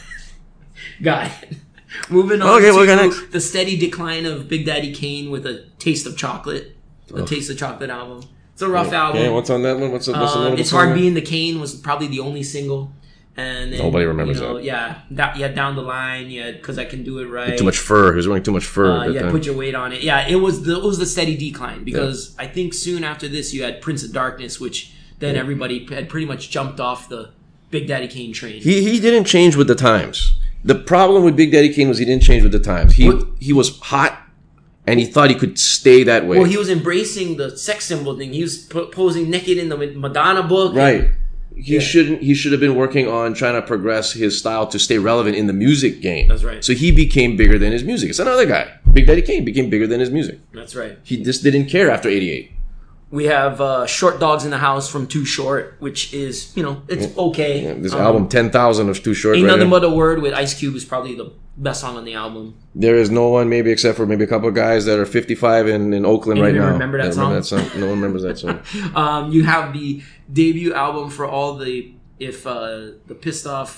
Got it. Moving on to the steady decline of Big Daddy Kane with A Taste of Chocolate. The Taste of Chocolate album. It's a rough album. Okay, what's on that one? What's It's Hard Being the Kane was probably the only single. And then, nobody remembers that. Yeah, Down the Line. Yeah, Because I Can Do It Right. Too much fur. He was wearing too much fur. Put Your Weight on It. Yeah, it was the steady decline because I think soon after this you had Prince of Darkness, which then everybody had pretty much jumped off the Big Daddy Kane train. He didn't change with the times. The problem with Big Daddy Kane was he didn't change with the times. He was hot. And he thought he could stay that way. Well, he was embracing the sex symbol thing. He was posing naked in the Madonna book. Right. He should have been working on trying to progress his style to stay relevant in the music game. That's right. So he became bigger than his music. It's another guy. Big Daddy Kane became bigger than his music. That's right. He just didn't care after 88. We have Short Dogs in the House from Too Short, which is, it's okay. Yeah, this album, 10,000 of Too Short. Ain't Nothing But a Word with Ice Cube is probably the best song on the album. There is no one, maybe except for maybe a couple of guys that are 55 in Oakland right now. Remember that song? No one remembers that song. You have the debut album for all the Pissed Off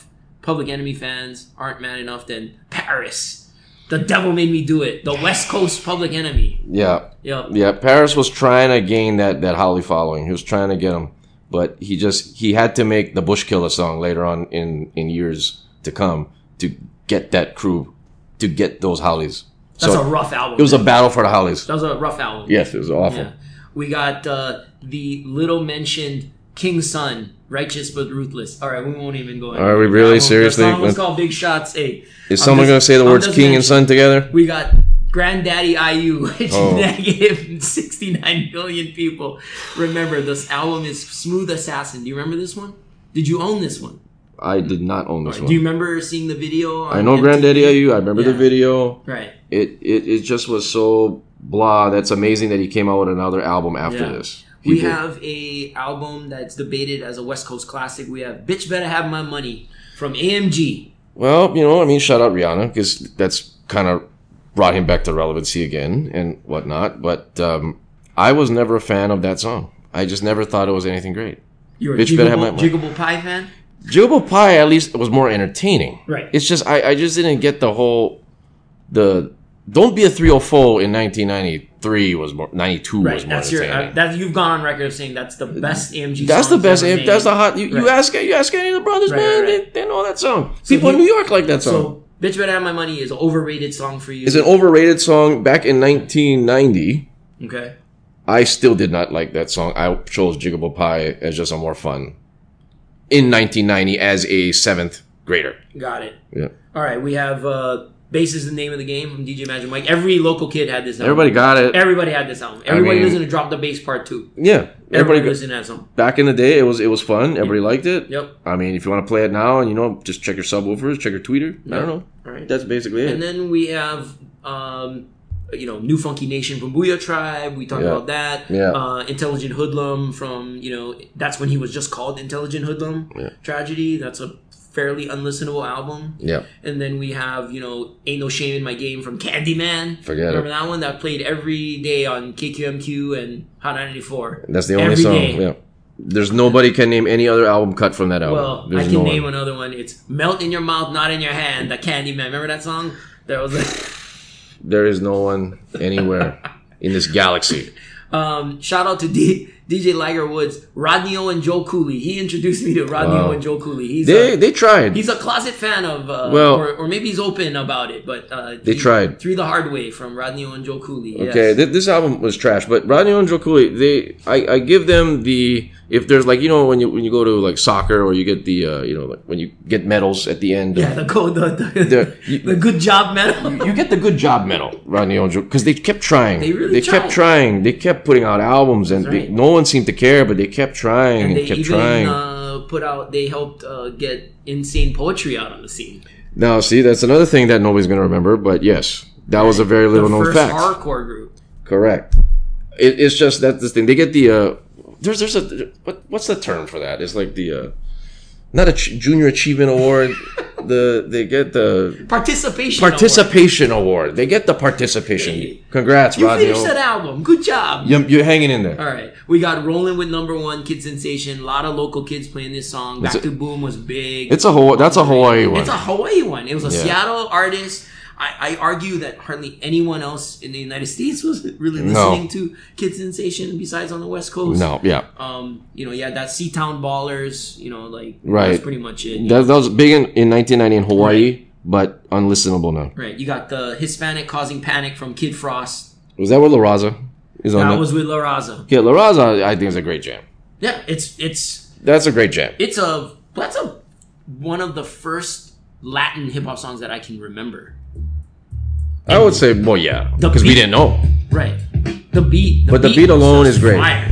Public Enemy fans aren't mad enough, then Paris. The Devil Made Me Do It. The West Coast Public Enemy. Yeah. Yep. Yeah, Paris was trying to gain that Holly following. He was trying to get him. But he had to make the Bushkiller song later on in years to come to get that crew, to get those Hollies. That's a rough album. It was a battle for the Hollies. That was a rough album. Yes, it was awful. Yeah. We got the little mentioned King's Son, Righteous but Ruthless. All right, we won't even go. Are we really seriously? The song was called Big Shots. Hey, is someone going to say the words King and Son together? We got Granddaddy IU, which negative 69 million people. Remember, this album is Smooth Assassin. Do you remember this one? Did you own this one? I did not own this one. Do you remember seeing the video? I know MTV? Granddaddy IU. I remember the video. Right. It just was so blah. That's amazing that he came out with another album after this. We have a album that's debated as a West Coast classic. We have Bitch Better Have My Money from AMG. Well, shout out Rihanna, because that's kind of brought him back to relevancy again and whatnot. But I was never a fan of that song. I just never thought it was anything great. You're a Jiggable Pie fan? Jiggable Pie, at least, was more entertaining. Right. It's just, I just didn't get the whole, Don't Be a 304 in 1993 was more, 92 right. was more That's entertaining. you've gone on record of saying that's the best AMG That's song. the best. That's the hot. You ask any of the brothers, man, they know that song. People in New York like that song. So, Bitch Better Have My Money is an overrated song for you. It's an overrated song. Back in 1990, okay, I still did not like that song. I chose Jiggable Pie as just a more fun. In 1990, as a 7th grader. Got it. Yeah. All right, we have Bass is the Name of the Game from DJ Magic Mike. Every local kid had this album. Everybody got it. Everybody had this album. Everybody listened to Drop the Bass Part 2. Yeah. Everybody listened to that song. Back in the day, it was fun. Everybody liked it. Yep. I mean, if you want to play it now and, just check your subwoofers, check your tweeter. Yep. I don't know. All right. That's basically it. And then we have, New Funky Nation from Booyah Tribe. We talked about that. Yeah. Intelligent Hoodlum from, that's when he was just called Intelligent Hoodlum. Yeah. Tragedy. That's a fairly unlistenable album. Yeah. And then we have, Ain't No Shame in My Game from Candyman. Remember that one? That played every day on KQMQ and Hot 94. That's the only song. Yeah. There's nobody can name any other album cut from that album. Well, There's I can name another one. It's Melt in Your Mouth, Not in Your Hand, the Candyman. Remember that song? There is no one anywhere in this galaxy. Shout out to DJ Liger Woods, Rodney O and Joe Cooley. He introduced me to Rodney O and Joe Cooley. They tried. He's a closet fan of, or maybe he's open about it, but they tried. Through the Hard Way from Rodney O and Joe Cooley. Okay, yes. This album was trash, but Rodney O and Joe Cooley, I give them the, if there's when you go to soccer or you get the when you get medals at the end. Yeah, the good job medal. You get the good job medal, Rodney O and Joe, because they kept trying. They kept trying. They kept putting out albums, and no one seemed to care, but they kept trying and kept trying. They helped get Insane Poetry out on the scene. Now, see, that's another thing that nobody's going to remember, but yes, that was a very little known fact. The first horrorcore group. Correct. It's just that this thing. They get the there's a what's the term for that? It's like the not a junior achievement award. They get the participation award. They get the participation. Hey, Congrats, you Rodney. You finished that album. Good job. You're hanging in there. All right, we got Rolling with Number One, Kid Sensation. A lot of local kids playing this song. Back to Boom was big. That's a Hawaii one. It's a Hawaii one. It was a Seattle artist. I argue that hardly anyone else in the United States was really listening to Kid Sensation besides on the West Coast. No, yeah. That Seatown Ballers, right. That's pretty much it. That was big in 1990 in Hawaii, but unlistenable now. Right. You got the Hispanic Causing Panic from Kid Frost. Was that with La Raza? That was with La Raza. Yeah, La Raza, I think is a great jam. Yeah, it's that's a great jam. That's one of the first Latin hip hop songs that I can remember. I would say, well, yeah, because we didn't know. Right. The beat alone is great. Fire.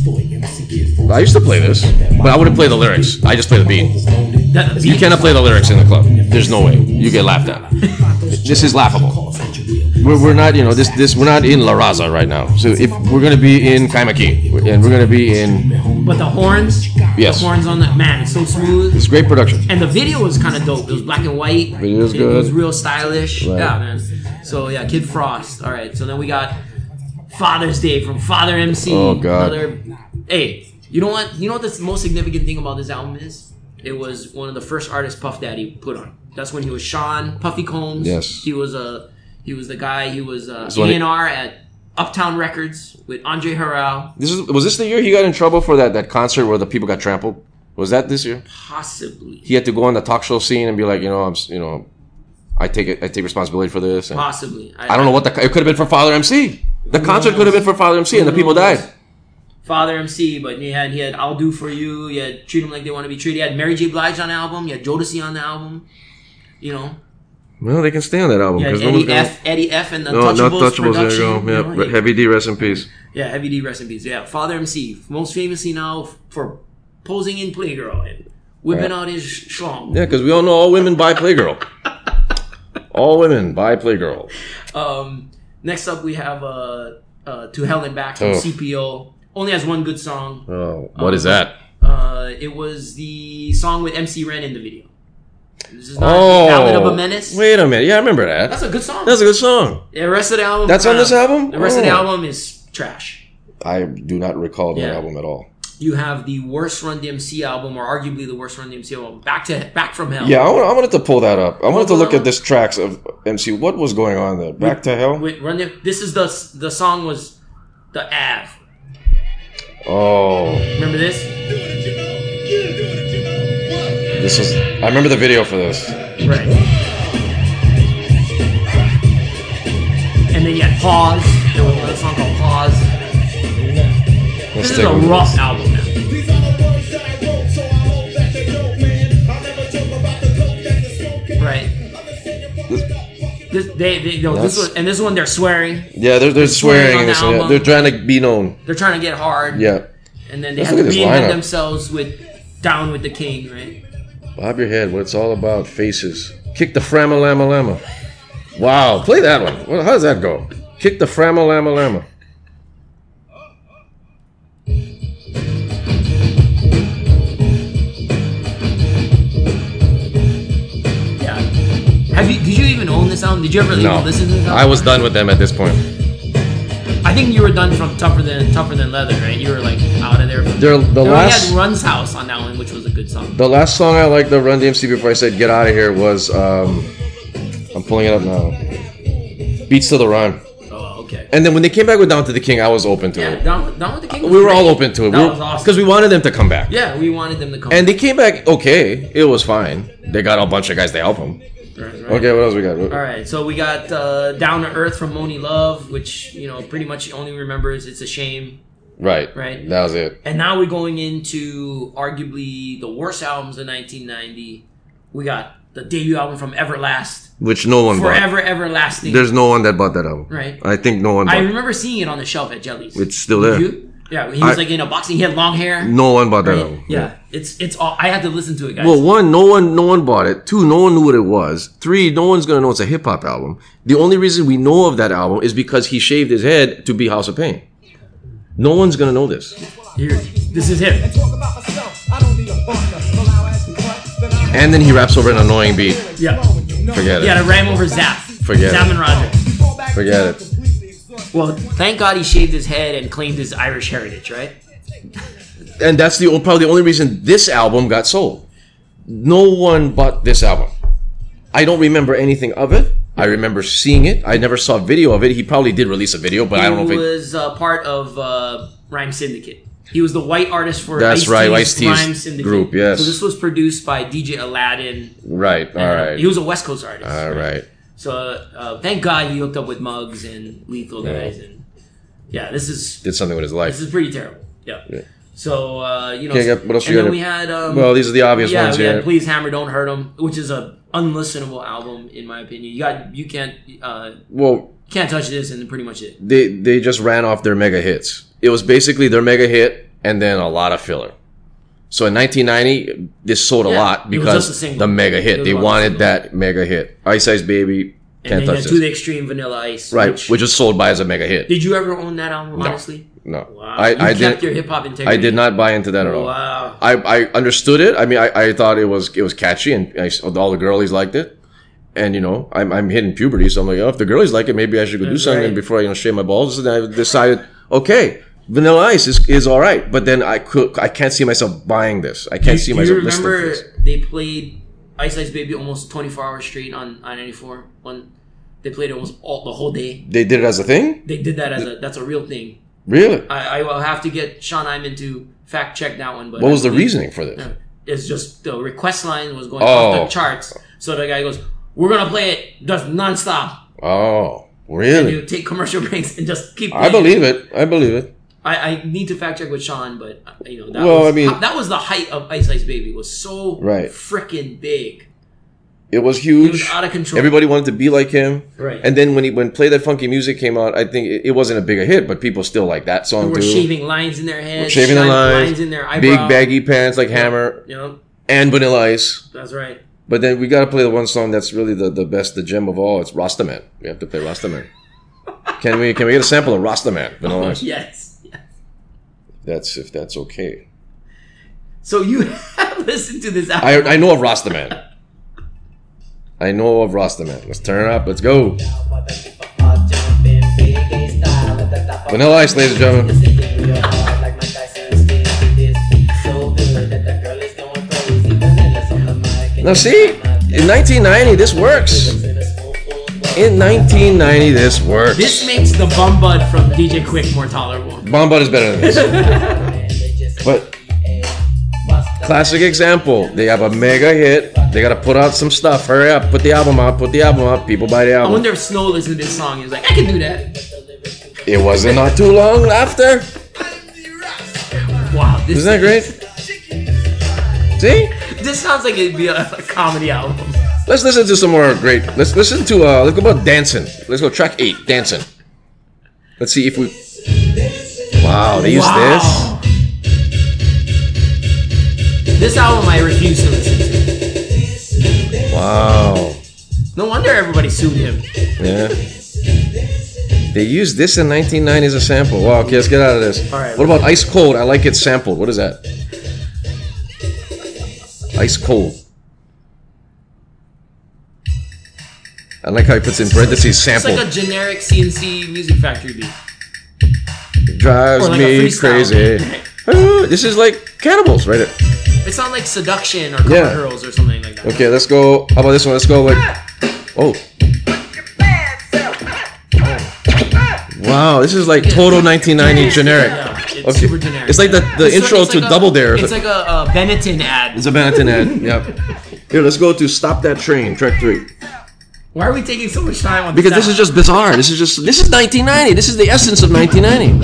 I used to play this, but I wouldn't play the lyrics. I just play the beat. You cannot play the lyrics in the club. There's no way. You get laughed at. This is laughable. We're not, we're not in La Raza right now. So if we're gonna be in Kaimaki, and we're gonna be in. But the horns, yes, the horns on that, man, it's so smooth. It's great production, and the video was kind of dope. It was black and white. Video was good. It was real stylish. Right. Yeah, man. So yeah, Kid Frost. All right. So then we got Father's Day from Father MC. Oh God. Hey, you know what? You know what the most significant thing about this album is? it was one of the first artists Puff Daddy put on. That's when he was Sean Puffy Combs. Yes. He was the guy. He was when he- A&R at Uptown Records with Andre Harrell. Was this the year he got in trouble for that concert where the people got trampled? Was that this year? Possibly. He had to go on the talk show scene and be like, I take responsibility for this. And Possibly. I don't know what it could have been for Father MC. The concert could have been for Father MC, and the people died. Father MC, but he had I'll Do For You. You had Treat Them Like They Want to Be Treated. You had Mary J. Blige on the album. You had Jodeci on the album. You know. Well, they can stay on that album. You had because Eddie F. and the No, not Touchables Touchables. There you go. production. Yeah, Heavy D, rest in peace. Yeah, Heavy D, rest in peace. Yeah, Father MC, most famously now for posing in Playgirl and whipping out his schlong. Yeah, because we all know all women buy Playgirl. All women buy Playgirl. Next up, we have To Hell and Back from CPO. Only has one good song. Oh, what is that? It was the song with MC Ren in the video. This is not Ballad of a Menace. Wait a minute. Yeah, I remember that. That's a good song. That's a good song. The rest of the album. That's on this album? The rest of the Oh. album is trash. I do not recall that Yeah. album at all. You have the worst Run DMC album, or arguably the worst Run DMC album, Back from Hell. Yeah, I wanted to pull that up. I wanted to Pull look that at this tracks of MC. What was going on there? Back to Hell? With this is the song was the Av. Oh, Remember this? this is. I remember the video for this. Right. And then you had Pause. There was another song called Pause. Let's This is take a look at rough this. album now. Right. This one they're swearing. Yeah, they're swearing on in the this. album. They're trying to be known. They're trying to get hard. Yeah. And then they Let's have look to at this reinvent lineup. themselves with Down with the King, right? Bob your head. What it's all about. Faces. Kick the Frama Lama Lama. Wow. Play that one. Well, how does that go? Kick the Frama Lama Lama. Yeah. Did you even own this album? Did you ever No. listen to this album? I was done with them at this point. I think you were done from Tougher Than Leather, right? You were like out of there. The They last had Run's House on that one, which was a good song. the last song I liked the Run DMC before I said get out of here was I'm pulling it up now. Beats to the Rhyme. Oh, okay. And then when they came back with Down to the King, I was open to Yeah, it. Down with the King. Was We were all great. open to it. That was awesome. Because we wanted them to come back. Yeah, we wanted them to come. And they came back okay. It was fine. They got a bunch of guys to help them. Right. Okay, what else we got? All right, so we got Down to Earth from Moni Love, which pretty much only remembers It's a Shame. Right. Right. That was it. And now we're going into arguably the worst albums of 1990. We got the debut album from Everlast, Which no one bought. Forever Everlasting. There's no one that bought that album. Right. I think no one bought I it. remember seeing it on the shelf at Jelly's. It's still Did there. you? Yeah, he was like in a boxing. He had long hair. No one bought that Right? album. Yeah, it's all. I had to listen to it, guys. Well, one, no one bought it. Two, no one knew what it was. Three, no one's gonna know it's a hip hop album. The only reason we know of that album is because he shaved his head to be House of Pain. No one's gonna know this. Here, this is him. And then he raps over an annoying beat. Yeah, Forget yeah, it. to ram over Zap. Forget Zap it. and Roger. Forget it. Well, thank God he shaved his head and claimed his Irish heritage, right? And that's probably the only reason this album got sold. No one bought this album. I don't remember anything of it. I remember seeing it. I never saw a video of it. He probably did release a video, but I don't know He if it... was part of Rhyme Syndicate. He was the white artist for That's right, Ice-T's Ice-T's Rhyme Syndicate group, yes. So this was produced by DJ Aladdin. Right, all right. He was a West Coast artist. All right. So thank God he hooked up with Muggs and Lethal guys, and yeah, this is Did something with his life. pretty terrible. Yeah. So Okay, what else and you then got? we had Well, these are the obvious yeah, ones we here. had Please Hammer Don't Hurt 'Em, which is a unlistenable album in my opinion. You can't Well, touch this, and pretty much it. they just ran off their mega hits. It was basically their mega hit and then a lot of filler. So in 1990, this sold a Yeah, lot it was because just a single. the mega It hit. was They about the wanted single. that mega hit. Ice Ice Baby, And Can't then you Touch had This. To the Extreme, Vanilla Ice, Right, which was sold by as a mega hit. did you ever own that album? No. Honestly, No, wow, I you kept didn't. your hip hop integrity. I did not buy into that at all. Wow. I understood it. I mean, I thought it was catchy, and all the girlies liked it. And I'm hitting puberty, so I'm like, oh, if the girlies like it, maybe I should go do That's something right. before I shave my balls. And I decided, okay, Vanilla Ice is all right, but then I can't see myself buying this. I can't see Do myself you listening to remember this. they played Ice Ice Baby almost 24 hours straight on I-94. They played it almost the whole day. They did it as a thing? They did that that's a real thing. Really? I will have to get Sean Hyman to fact check that one. But what was the reasoning for this? It's just the request line was going off the charts. So the guy goes, "We're gonna play it just nonstop." Oh, And really? you take commercial breaks and just keep playing. I believe it. I need to fact check with Sean, but that was the height of Ice Ice Baby. It was so freaking big. It was huge. It was out of control. Everybody wanted to be like him. Right. And then when Play That Funky Music came out, I think it wasn't a bigger hit, but people still like that song They were too. shaving lines in their heads, Shaving the lines in their eyebrow. Big baggy pants like Hammer and Vanilla Ice. That's right. But then we got to play the one song that's really the best, the gem of all. It's Rastaman. We have to play Rastaman. Can we get a sample of Rastaman? Vanilla Ice? Yes. If that's okay. So you have listened to this album. I know of Rastaman. Let's turn it up. Let's go. Vanilla Ice, ladies and gentlemen. Now see, in 1990, this works. In 1990, this works. This makes the Bum Bud from DJ Quick more tolerable. Bum Bud is better than this. But classic example. They have a mega hit. They gotta put out some stuff. Hurry up. Put the album out. People buy the I album. wonder if Snow listened to this song. He was like, I can do that. It wasn't not too long after. Wow. Isn't that great? See? This sounds like it'd be a comedy album. Let's listen to some more great. Let's listen to let's go about Dancing. Let's go track 8, Dancing. Let's see if we. Wow, they used this. This album I refuse to listen to. Wow. No wonder everybody sued him. Yeah. They used this in 1990 as a sample. Wow, okay, let's get out of this. All right. What about Ice Cold? I Like It Sampled. What is that? Ice Cold. I like how he puts in parentheses sampled. It's like a generic CNC Music Factory beat. It drives Or like a me freestyle crazy. beat. This is like Cannibals, right? It sounds like Seduction or Cover Girls or something like that. Okay, let's go. How about this one? Let's go like. Oh. Wow, this is like total 1990 generic. Yeah, it's Okay. super generic. It's like the intro to Double Dare. It's like a Benetton ad. It's a Benetton ad. Yep. Here, let's go to Stop That Train, track 3. Why are we taking so much time on Because this is just bizarre. This is 1990. This is the essence of 1990.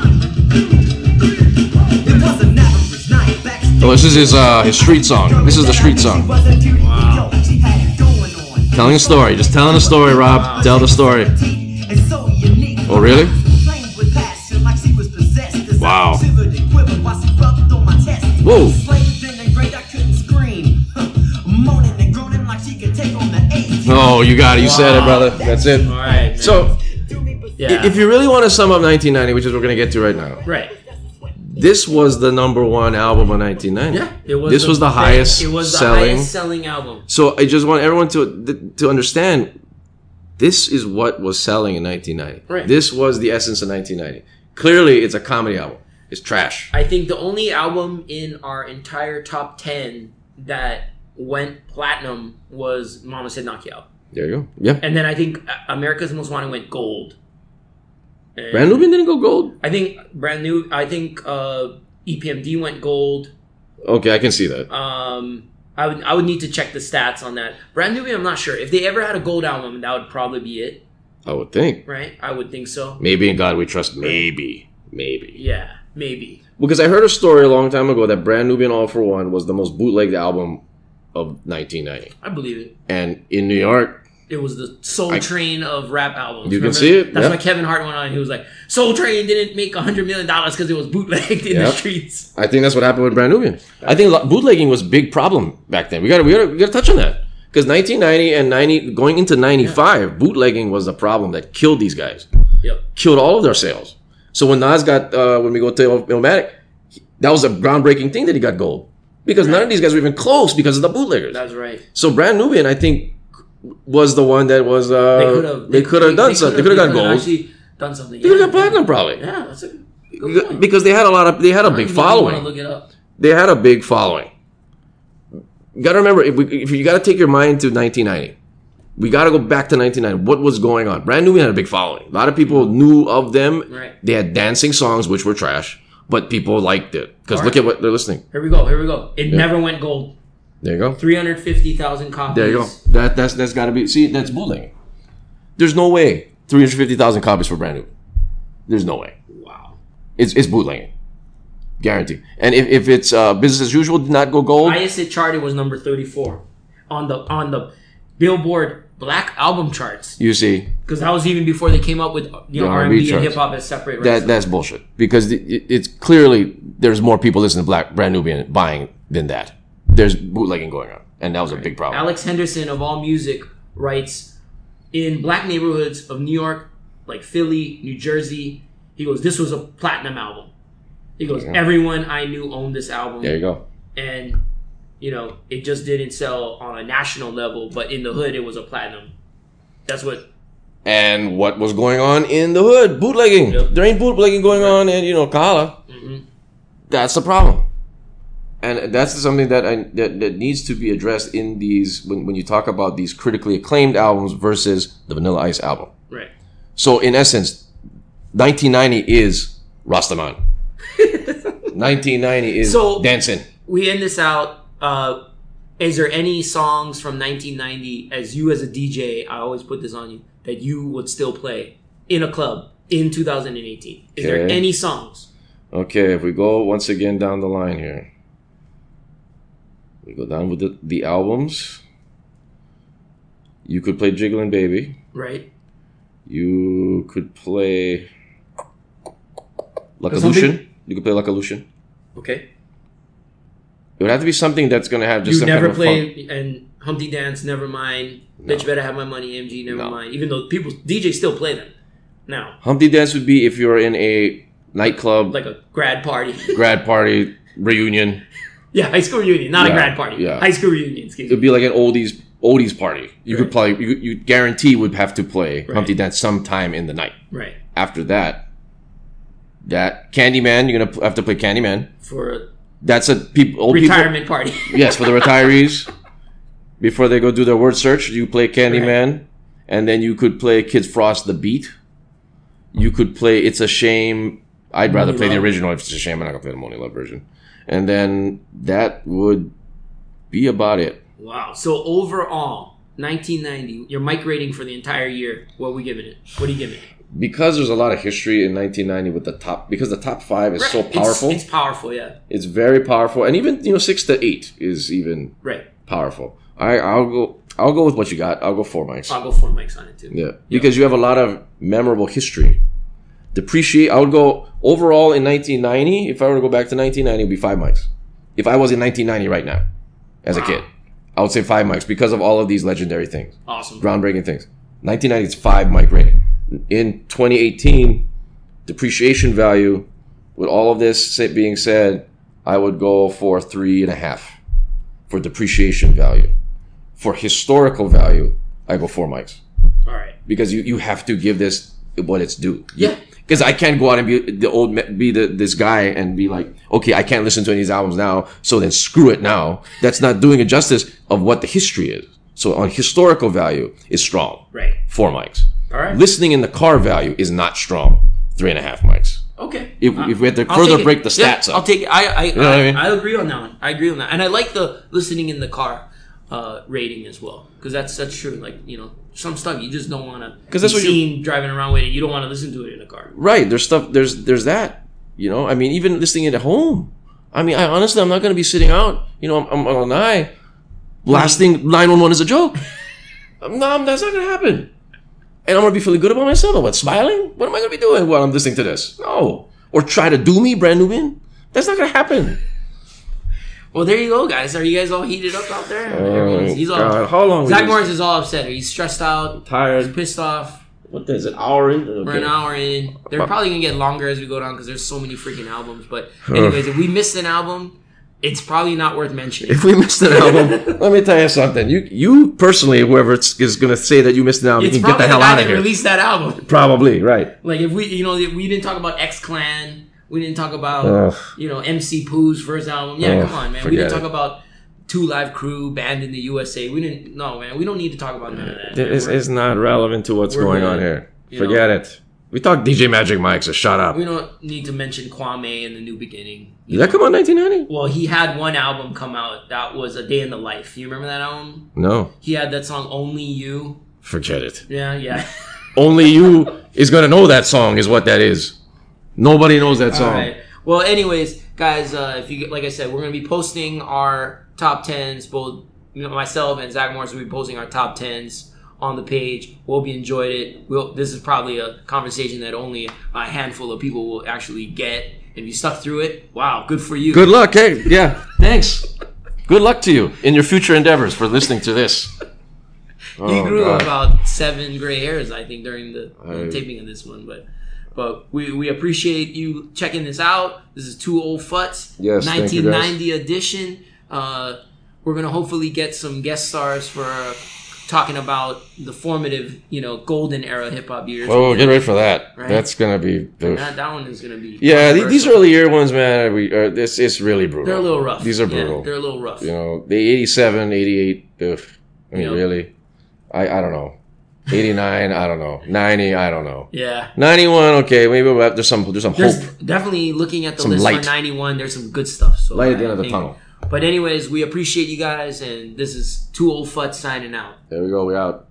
Oh, this is his street song. This is the street song. Wow. Telling a story. Just telling a story, Rob. Wow. Tell the story. Oh, really? Wow. Whoa. Oh, you got it. You said it, brother. That's it. All right. So, Yeah. if you really want to sum up 1990, which is what we're going to get to right now, Right. this was the number one album of 1990. Yeah. It was. This was the highest It was the selling. highest selling album. So I just want everyone to understand, this is what was selling in 1990. Right. This was the essence of 1990. Clearly, it's a comedy album. It's trash. I think the only album in our entire top 10 that went platinum was Mama Said Knock You Out. There you go. Yeah. And then I think America's Most Wanted went gold. And Brand Nubian didn't go gold? I think EPMD went gold. Okay, I can see that. I would need to check the stats on that. Brand Nubian, I'm not sure. If they ever had a gold album, that would probably be it, I would think. right? I would think so. Maybe in God We Trust. Maybe. Yeah, maybe. Because I heard a story a long time ago that Brand Nubian All For One was the most bootlegged album of 1990. I believe it. And in New York, It was the Soul Train of rap albums. You can Remember? see it, That's yeah. why Kevin Hart went on and he was like, Soul Train didn't make $100 million because it was bootlegged in the Yep. streets. I think that's what happened with Brand Nubian. I think bootlegging was a big problem back then. We got to touch on that. Because 1990 and 90 going into 95, bootlegging was a problem that killed these guys. Yep. Killed all of their sales. So when Nas got when we go to Illmatic, that was a groundbreaking thing that he got gold. Because none of these guys were even close because of the bootleggers. That's right. So Brand Nubian, I think, was the one that was they could have done something. They could have got gold. Actually done something. They could have got platinum probably. Yeah, that's a good point. Because they had a big I don't even following. want to look it up. They had a big following. You got to remember, if you got to take your mind to 1990, we got to go back to 1990. What was going on? Brand Nubian had a big following. A lot of people knew of them. Right. They had dancing songs, which were trash, but people liked it. Because look at what they're listening. Here we go. It never went gold. There you go. 350,000 copies. There you go. That's got to be. See, that's bootlegging. There's no way 350,000 copies for Brand Nubian. There's no way. Wow. It's bootlegging. Guaranteed. And if it's business as usual, did not go gold. Highest it charted was number 34 on the Billboard Black Album charts. You see, Because that was even before they came up with The R&B and charts. hip hop as separate. Right? that's bullshit. Because it's clearly there's more people listening to Brand Nubian buying than that. There's bootlegging going on, and that was a big problem. Alex Henderson of All Music writes, in black neighborhoods of New York, like Philly, New Jersey, he goes, this was a platinum album. He goes, everyone I knew owned this album. There you go. And, it just didn't sell on a national level, but in the hood, it was a platinum. That's what... And what was going on in the hood? Bootlegging. Yep. There ain't bootlegging going on in, Kahala. Mm-hmm. That's the problem. And that's something that needs to be addressed in these, when you talk about these critically acclaimed albums versus the Vanilla Ice album. Right. So, in essence, 1990 is Rastaman. 1990 is dancing. We end this out. Is there any songs from 1990, as you as a DJ, I always put this on you, that you would still play in a club in 2018? Is there any songs? Okay, if we go once again down the line here. We go down with the albums. You could play Jigglin' Baby. Right. You could play Like a Lucian. You could play Like a Lucian. Okay. It would have to be something that's going to have just You some never kind of play and Humpty Dance, never mind. No. Bitch Better Have My Money, MG, never No. mind. Even though DJs still play them now. Humpty Dance would be if you're in a nightclub, Like a grad party. grad party, reunion. Yeah, high school reunion, not a Yeah, grad party. yeah. High school reunion, excuse It'd me. be like an oldies party. You could Right. play. You guarantee would have to play Right. Humpty Dance sometime in the night. Right. After that Candyman, you're gonna have to play Candyman. For That's old people. retirement party. Yes, for the retirees. Before they go do their word search, you play Candyman, and then you could play Kids Frost the Beat. You could play It's a Shame. I'd rather Money play the Love. original. If it's a shame, I'm not gonna play the Money Love version. And then that would be about it. Wow. So overall, 1990, your mic rating for the entire year, what are we giving it? What are you giving it? Because there's a lot of history in 1990 with because the top 5 is so powerful. It's powerful, yeah. It's very powerful, and even 6 to 8 is even Right. powerful. I'll go with what you got. I'll go 4 mics. I'll go 4 mics on it too. Yeah, because you have a lot of memorable history. I would go overall in 1990. If I were to go back to 1990, it would be 5 mics. If I was in 1990 right now, as a kid, I would say 5 mics because of all of these legendary things, Awesome. groundbreaking things. 1990 is 5 mic rating. In 2018, depreciation value, with all of this being said, I would go for 3.5 for depreciation value. For historical value, I go 4 mics. All right. Because you have to give this what it's due. Yeah. Because I can't go out and be this guy and be like, okay, I can't listen to any of these albums now, so then screw it now. That's not doing it justice of what the history is. So on historical value is strong. Right. 4 mics. All right. Listening in the car value is not strong. 3.5 mics. Okay. If we had to I'll further take it. break the stats Yeah, up. I'll take it. I know what I mean? I agree on that one. I agree on that. And I like the listening in the car rating as well. Because that's true. Like, some stuff you just don't want to be that's what seen driving around with it. You don't want to listen to it in a car. Right. There's stuff. There's that. I mean, even listening at home. I mean, honestly, I'm not going to be sitting out. I'm on an eye blasting 911 is a joke. No, that's not going to happen. And I'm going to be feeling good about myself. I'm smiling. What am I going to be doing while I'm listening to this? No. Or try to do me, Brand Nubian. That's not going to happen. Well, there you go, guys. Are you guys all heated up out there? He's all. God. How long? Zach Morris is all upset. He's stressed out. Tired. He's pissed off. What is it? Hour in? Okay. We're an hour in. They're probably gonna get longer as we go down because there's so many freaking albums. But anyways, if we missed an album, it's probably not worth mentioning. If we missed an album, let me tell you something. You personally, whoever is going to say that you missed an album, It's you can get probably the hell guy out of that here. released that album. Probably, right. Like if we didn't talk about X Clan. We didn't talk about Ugh. MC Pooh's first album. Yeah, Ugh, come on, man. We forget didn't it. talk about Two Live Crew, banned in the USA. We didn't. No, man. We don't need to talk about none of that. man. It's not relevant to what's we're going good, on here. you Forget know. it. We talked DJ Magic Mike, so shut up. We don't need to mention Kwame and the New Beginning. Did that come out in 1990? Well, he had one album come out that was A Day in the Life. You remember that album? No. He had that song Only You. Forget it. Yeah. Only you is going to know that song is what that is. Nobody knows that song. All right. Well, anyways, guys, if you like I said, we're gonna be posting our top tens. Both myself and Zach Morris will be posting our top tens on the page. Hope you enjoyed it. This is probably a conversation that only a handful of people will actually get. If you stuck through it, wow, good for you. Good luck. Hey, yeah, thanks. Good luck to you in your future endeavors for listening to this. He grew God. about 7 gray hairs, I think, during the taping of this one. But we appreciate you checking this out. This is Two Old Futs, Yes, thank you, guys. 1990 edition. We're gonna hopefully get some guest stars for talking about the formative, golden era hip hop years. Oh, get ready for that. Right? That's gonna be. That one is gonna be. Yeah, these controversial. early year ones, man. This is really brutal. They're a little rough. These are Yeah, brutal. they're a little rough. The 87, 88. Ugh. I mean, Yep. really? I don't know. 89, I don't know. 90, I don't know. Yeah. 91, okay, maybe there's some hope. There's definitely looking at the Some list light. for 91. There's some good stuff. So Light at the end I of the think- tunnel. But anyways, we appreciate you guys, and this is Two Old Futs signing out. There we go. We out.